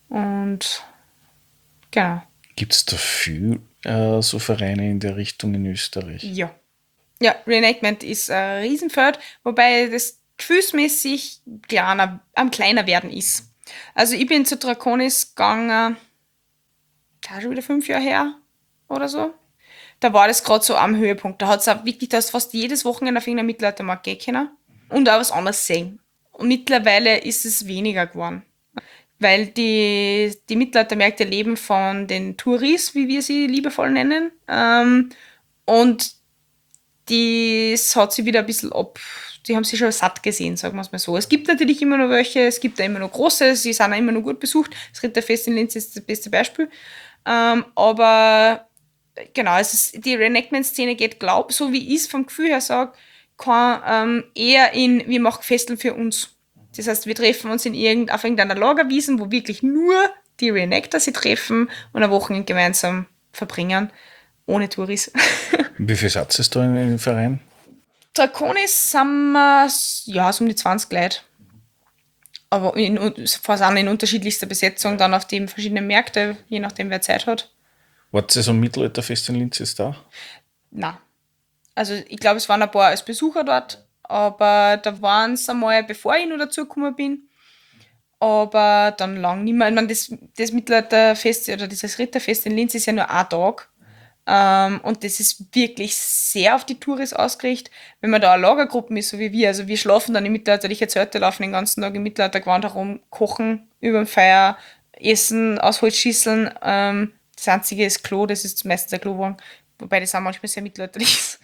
Und genau. Gibt es da viel so Vereine in der Richtung in Österreich? Ja. Ja, Reenactment ist ein Riesenfeld, wobei das gefühlsmäßig am kleiner werden ist. Also ich bin zu Draconis gegangen, schon wieder 5 Jahre her oder so. Da war das gerade so am Höhepunkt. Da hat es auch wirklich, da hast fast jedes Wochenende auf irgendeiner Mittelaltermarkt gehen können und auch was anderes sehen. Und mittlerweile ist es weniger geworden. Weil die Mittelaltermärkte leben von den Touris, wie wir sie liebevoll nennen. Und das hat sie wieder ein bisschen die haben sich schon satt gesehen, sagen wir es mal so. Es gibt natürlich immer noch welche, es gibt da immer noch große, sie sind auch immer noch gut besucht. Das Ritterfest in Linz ist das beste Beispiel. Aber genau, die Reenactment-Szene geht, so wie ich es vom Gefühl her sage, eher in, wir machen Festeln für uns. Das heißt, wir treffen uns auf irgendeiner Lagerwiesen, wo wirklich nur die Reenactor sich treffen und ein Wochenende gemeinsam verbringen, ohne Touris. Wie viel Satz ist da in dem Verein? Draconis sind wir, ja, so um die 20 Leute. Aber sind in unterschiedlichster Besetzung dann auf die verschiedenen Märkte, je nachdem wer Zeit hat. Wart ihr so ein Mittelalterfest in Linz jetzt da? Nein. Also ich glaube, es waren ein paar als Besucher dort, aber da waren es einmal, bevor ich noch dazugekommen bin. Aber dann lang nicht mehr. Ich meine, das Mittelalterfest oder dieses Ritterfest in Linz ist ja nur ein Tag. Und das ist wirklich sehr auf die Touris ausgerichtet. Wenn man da eine Lagergruppe ist, so wie wir, also wir schlafen dann im mittelalterlichen Zelte, laufen den ganzen Tag im Mittelaltergewand herum, kochen über dem Feuer, essen aus Holzschüsseln. Das einzige ist Klo, das ist meistens der Klowagen, wobei das auch manchmal sehr mittelalterlich ist.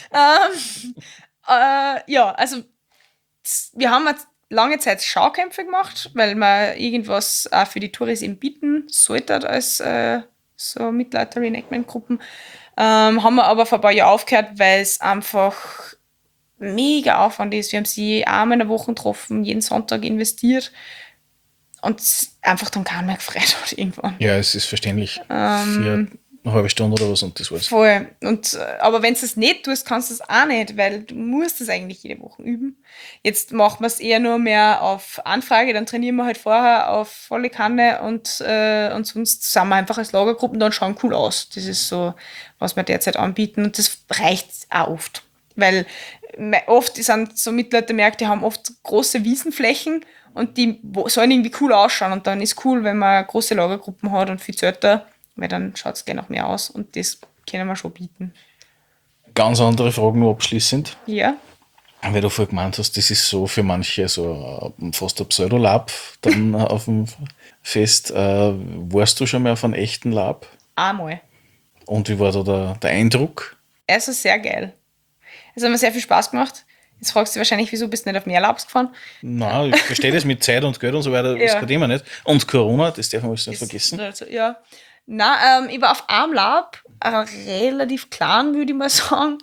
Ja, also wir haben jetzt lange Zeit Schaukämpfe gemacht, weil man irgendwas auch für die Touris eben bieten sollte als so Mittelalter-Reenactment-Gruppen. Haben wir aber vor ein paar Jahren aufgehört, weil es einfach mega Aufwand ist. Wir haben sie einmal in der Woche getroffen, jeden Sonntag investiert und einfach dann keiner mehr gefreut hat irgendwann. Ja, es ist verständlich. Für eine halbe Stunde oder was und das war's. Voll. Aber wenn du es nicht tust, kannst du es auch nicht, weil du musst es eigentlich jede Woche üben. Jetzt machen wir es eher nur mehr auf Anfrage, dann trainieren wir halt vorher auf volle Kanne und sonst sind wir einfach als Lagergruppen dann schauen cool aus. Das ist so, was wir derzeit anbieten und das reicht auch oft. Weil oft sind so Mittelaltermärkte, haben oft große Wiesenflächen und die sollen irgendwie cool ausschauen und dann ist cool, wenn man große Lagergruppen hat und viel Zelte, weil dann schaut es gleich noch mehr aus und das können wir schon bieten. Ganz andere Fragen noch abschließend. Ja. Weil du vorher gemeint hast, das ist so für manche so fast ein Pseudolab dann auf dem Fest. Warst du schon mal auf einem echten Lab? Einmal. Und wie war da der Eindruck? Also sehr geil. Es hat mir sehr viel Spaß gemacht. Jetzt fragst du wahrscheinlich, wieso bist du nicht auf mehr Labs gefahren? Nein, ich verstehe das mit Zeit und Geld und so weiter, das kann immer nicht. Und Corona, das darf man alles nicht vergessen. Also, ja. Nein, ich war auf einem Lab, relativ klein, würde ich mal sagen,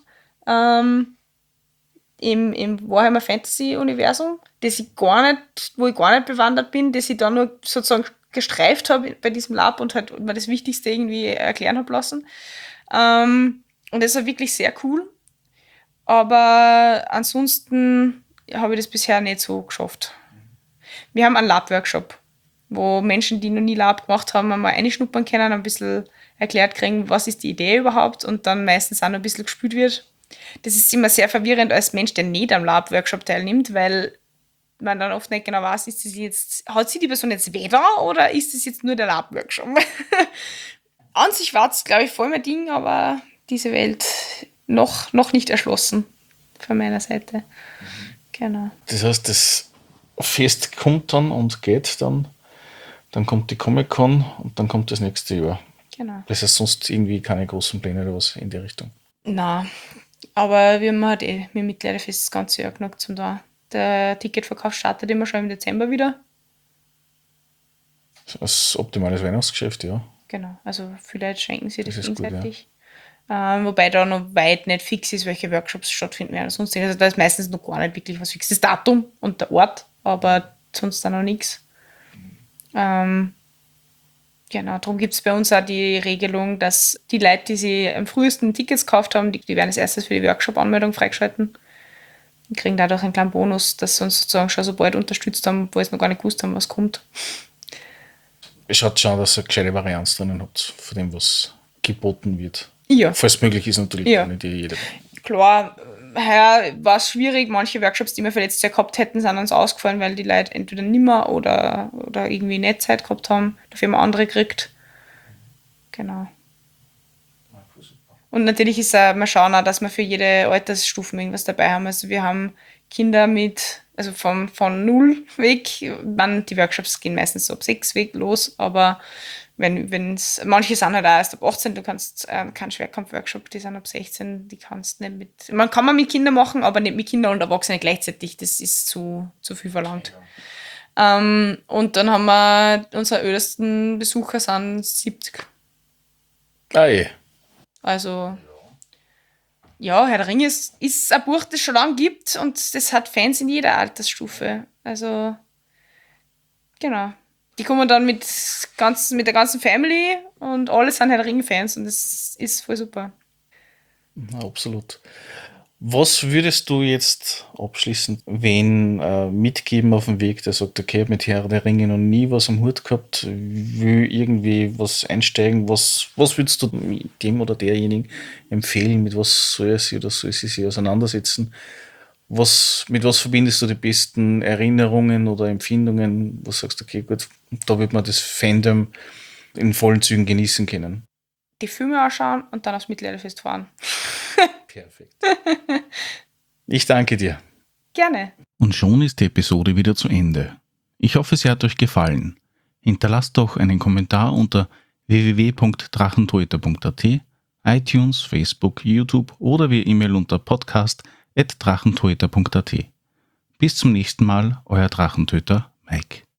im Warhammer Fantasy Universum, wo ich gar nicht bewandert bin, das ich dann nur sozusagen gestreift habe bei diesem Lab und halt mir das Wichtigste irgendwie erklären habe lassen. Und das war wirklich sehr cool. Aber ansonsten habe ich das bisher nicht so geschafft. Wir haben einen Lab-Workshop, wo Menschen, die noch nie Lab gemacht haben, einmal reinschnuppern können, ein bisschen erklärt kriegen, was ist die Idee überhaupt und dann meistens auch noch ein bisschen gespielt wird. Das ist immer sehr verwirrend als Mensch, der nicht am Lab-Workshop teilnimmt, weil man dann oft nicht genau weiß, hat sie die Person jetzt weder oder ist es jetzt nur der Lab-Workshop? An sich war es, glaube ich, voll mein Ding, aber diese Welt noch nicht erschlossen von meiner Seite. Genau. Das heißt, das Fest kommt dann und geht dann kommt die Comic-Con und dann kommt das nächste Jahr. Genau. Das heißt sonst irgendwie keine großen Pläne oder was in die Richtung? Nein, aber wir haben halt mit Mittelalterfest das ganze Jahr genug zum da. Der Ticketverkauf startet immer schon im Dezember wieder. Als optimales Weihnachtsgeschäft, ja. Genau, also viele Leute schenken sich das gegenseitig. Gut, ja. Wobei da noch weit nicht fix ist, welche Workshops stattfinden werden. Sonst, also da ist meistens noch gar nicht wirklich was fix. Das Datum und der Ort, aber sonst dann noch nichts. Genau, darum gibt es bei uns auch die Regelung, dass die Leute, die sich am frühesten Tickets gekauft haben, die werden als erstes für die Workshop-Anmeldung freigeschalten. Die kriegen dadurch einen kleinen Bonus, dass sie uns sozusagen schon so bald unterstützt haben, wo sie noch gar nicht gewusst haben, was kommt. schaut schon, dass ihr eine gescheite Varianz drinnen habt, von dem, was geboten wird. Ja. Falls möglich ist natürlich Ja. nicht jeder. Klar, heuer war es schwierig. Manche Workshops, die wir für letztes Jahr gehabt hätten, sind uns ausgefallen, weil die Leute entweder nimmer oder irgendwie nicht Zeit gehabt haben. Dafür haben wir andere gekriegt. Genau. Und natürlich ist auch, wir schauen auch, dass wir für jede Altersstufe irgendwas dabei haben. Also wir haben Kinder also von 0 weg. Die Workshops gehen meistens so ab 6 weg los, aber manche sind halt auch erst ab 18, du kannst keinen Schwerkampf-Workshop, die sind ab 16, die kannst nicht kann man mit Kindern machen, aber nicht mit Kindern und Erwachsenen gleichzeitig, das ist zu viel verlangt. Und dann haben wir, unsere ältesten Besucher sind 70. Also, ja, Herr der Ringe ist ein Buch, das schon lange gibt und das hat Fans in jeder Altersstufe. Also, genau. Die kommen dann mit der ganzen Family und alle sind Herr der Ringe-Fans und das ist voll super. Na, absolut. Was würdest du jetzt abschließend wen mitgeben auf dem Weg, der sagt, okay, ich habe mit Herr der Ringe noch nie was am Hut gehabt, will irgendwie was einsteigen, was würdest du dem oder derjenigen empfehlen, mit was soll er sich oder soll sie sich auseinandersetzen? Mit was verbindest du die besten Erinnerungen oder Empfindungen, wo du sagst, okay, gut, da wird man das Fandom in vollen Zügen genießen können? Die Filme anschauen und dann aufs Mittelalterfest fahren. Perfekt. Ich danke dir. Gerne. Und schon ist die Episode wieder zu Ende. Ich hoffe, sie hat euch gefallen. Hinterlasst doch einen Kommentar unter www.drachentoeter.at, iTunes, Facebook, YouTube oder via E-Mail unter podcast@drachentoeter.at. Bis zum nächsten Mal, euer Drachentöter Mike.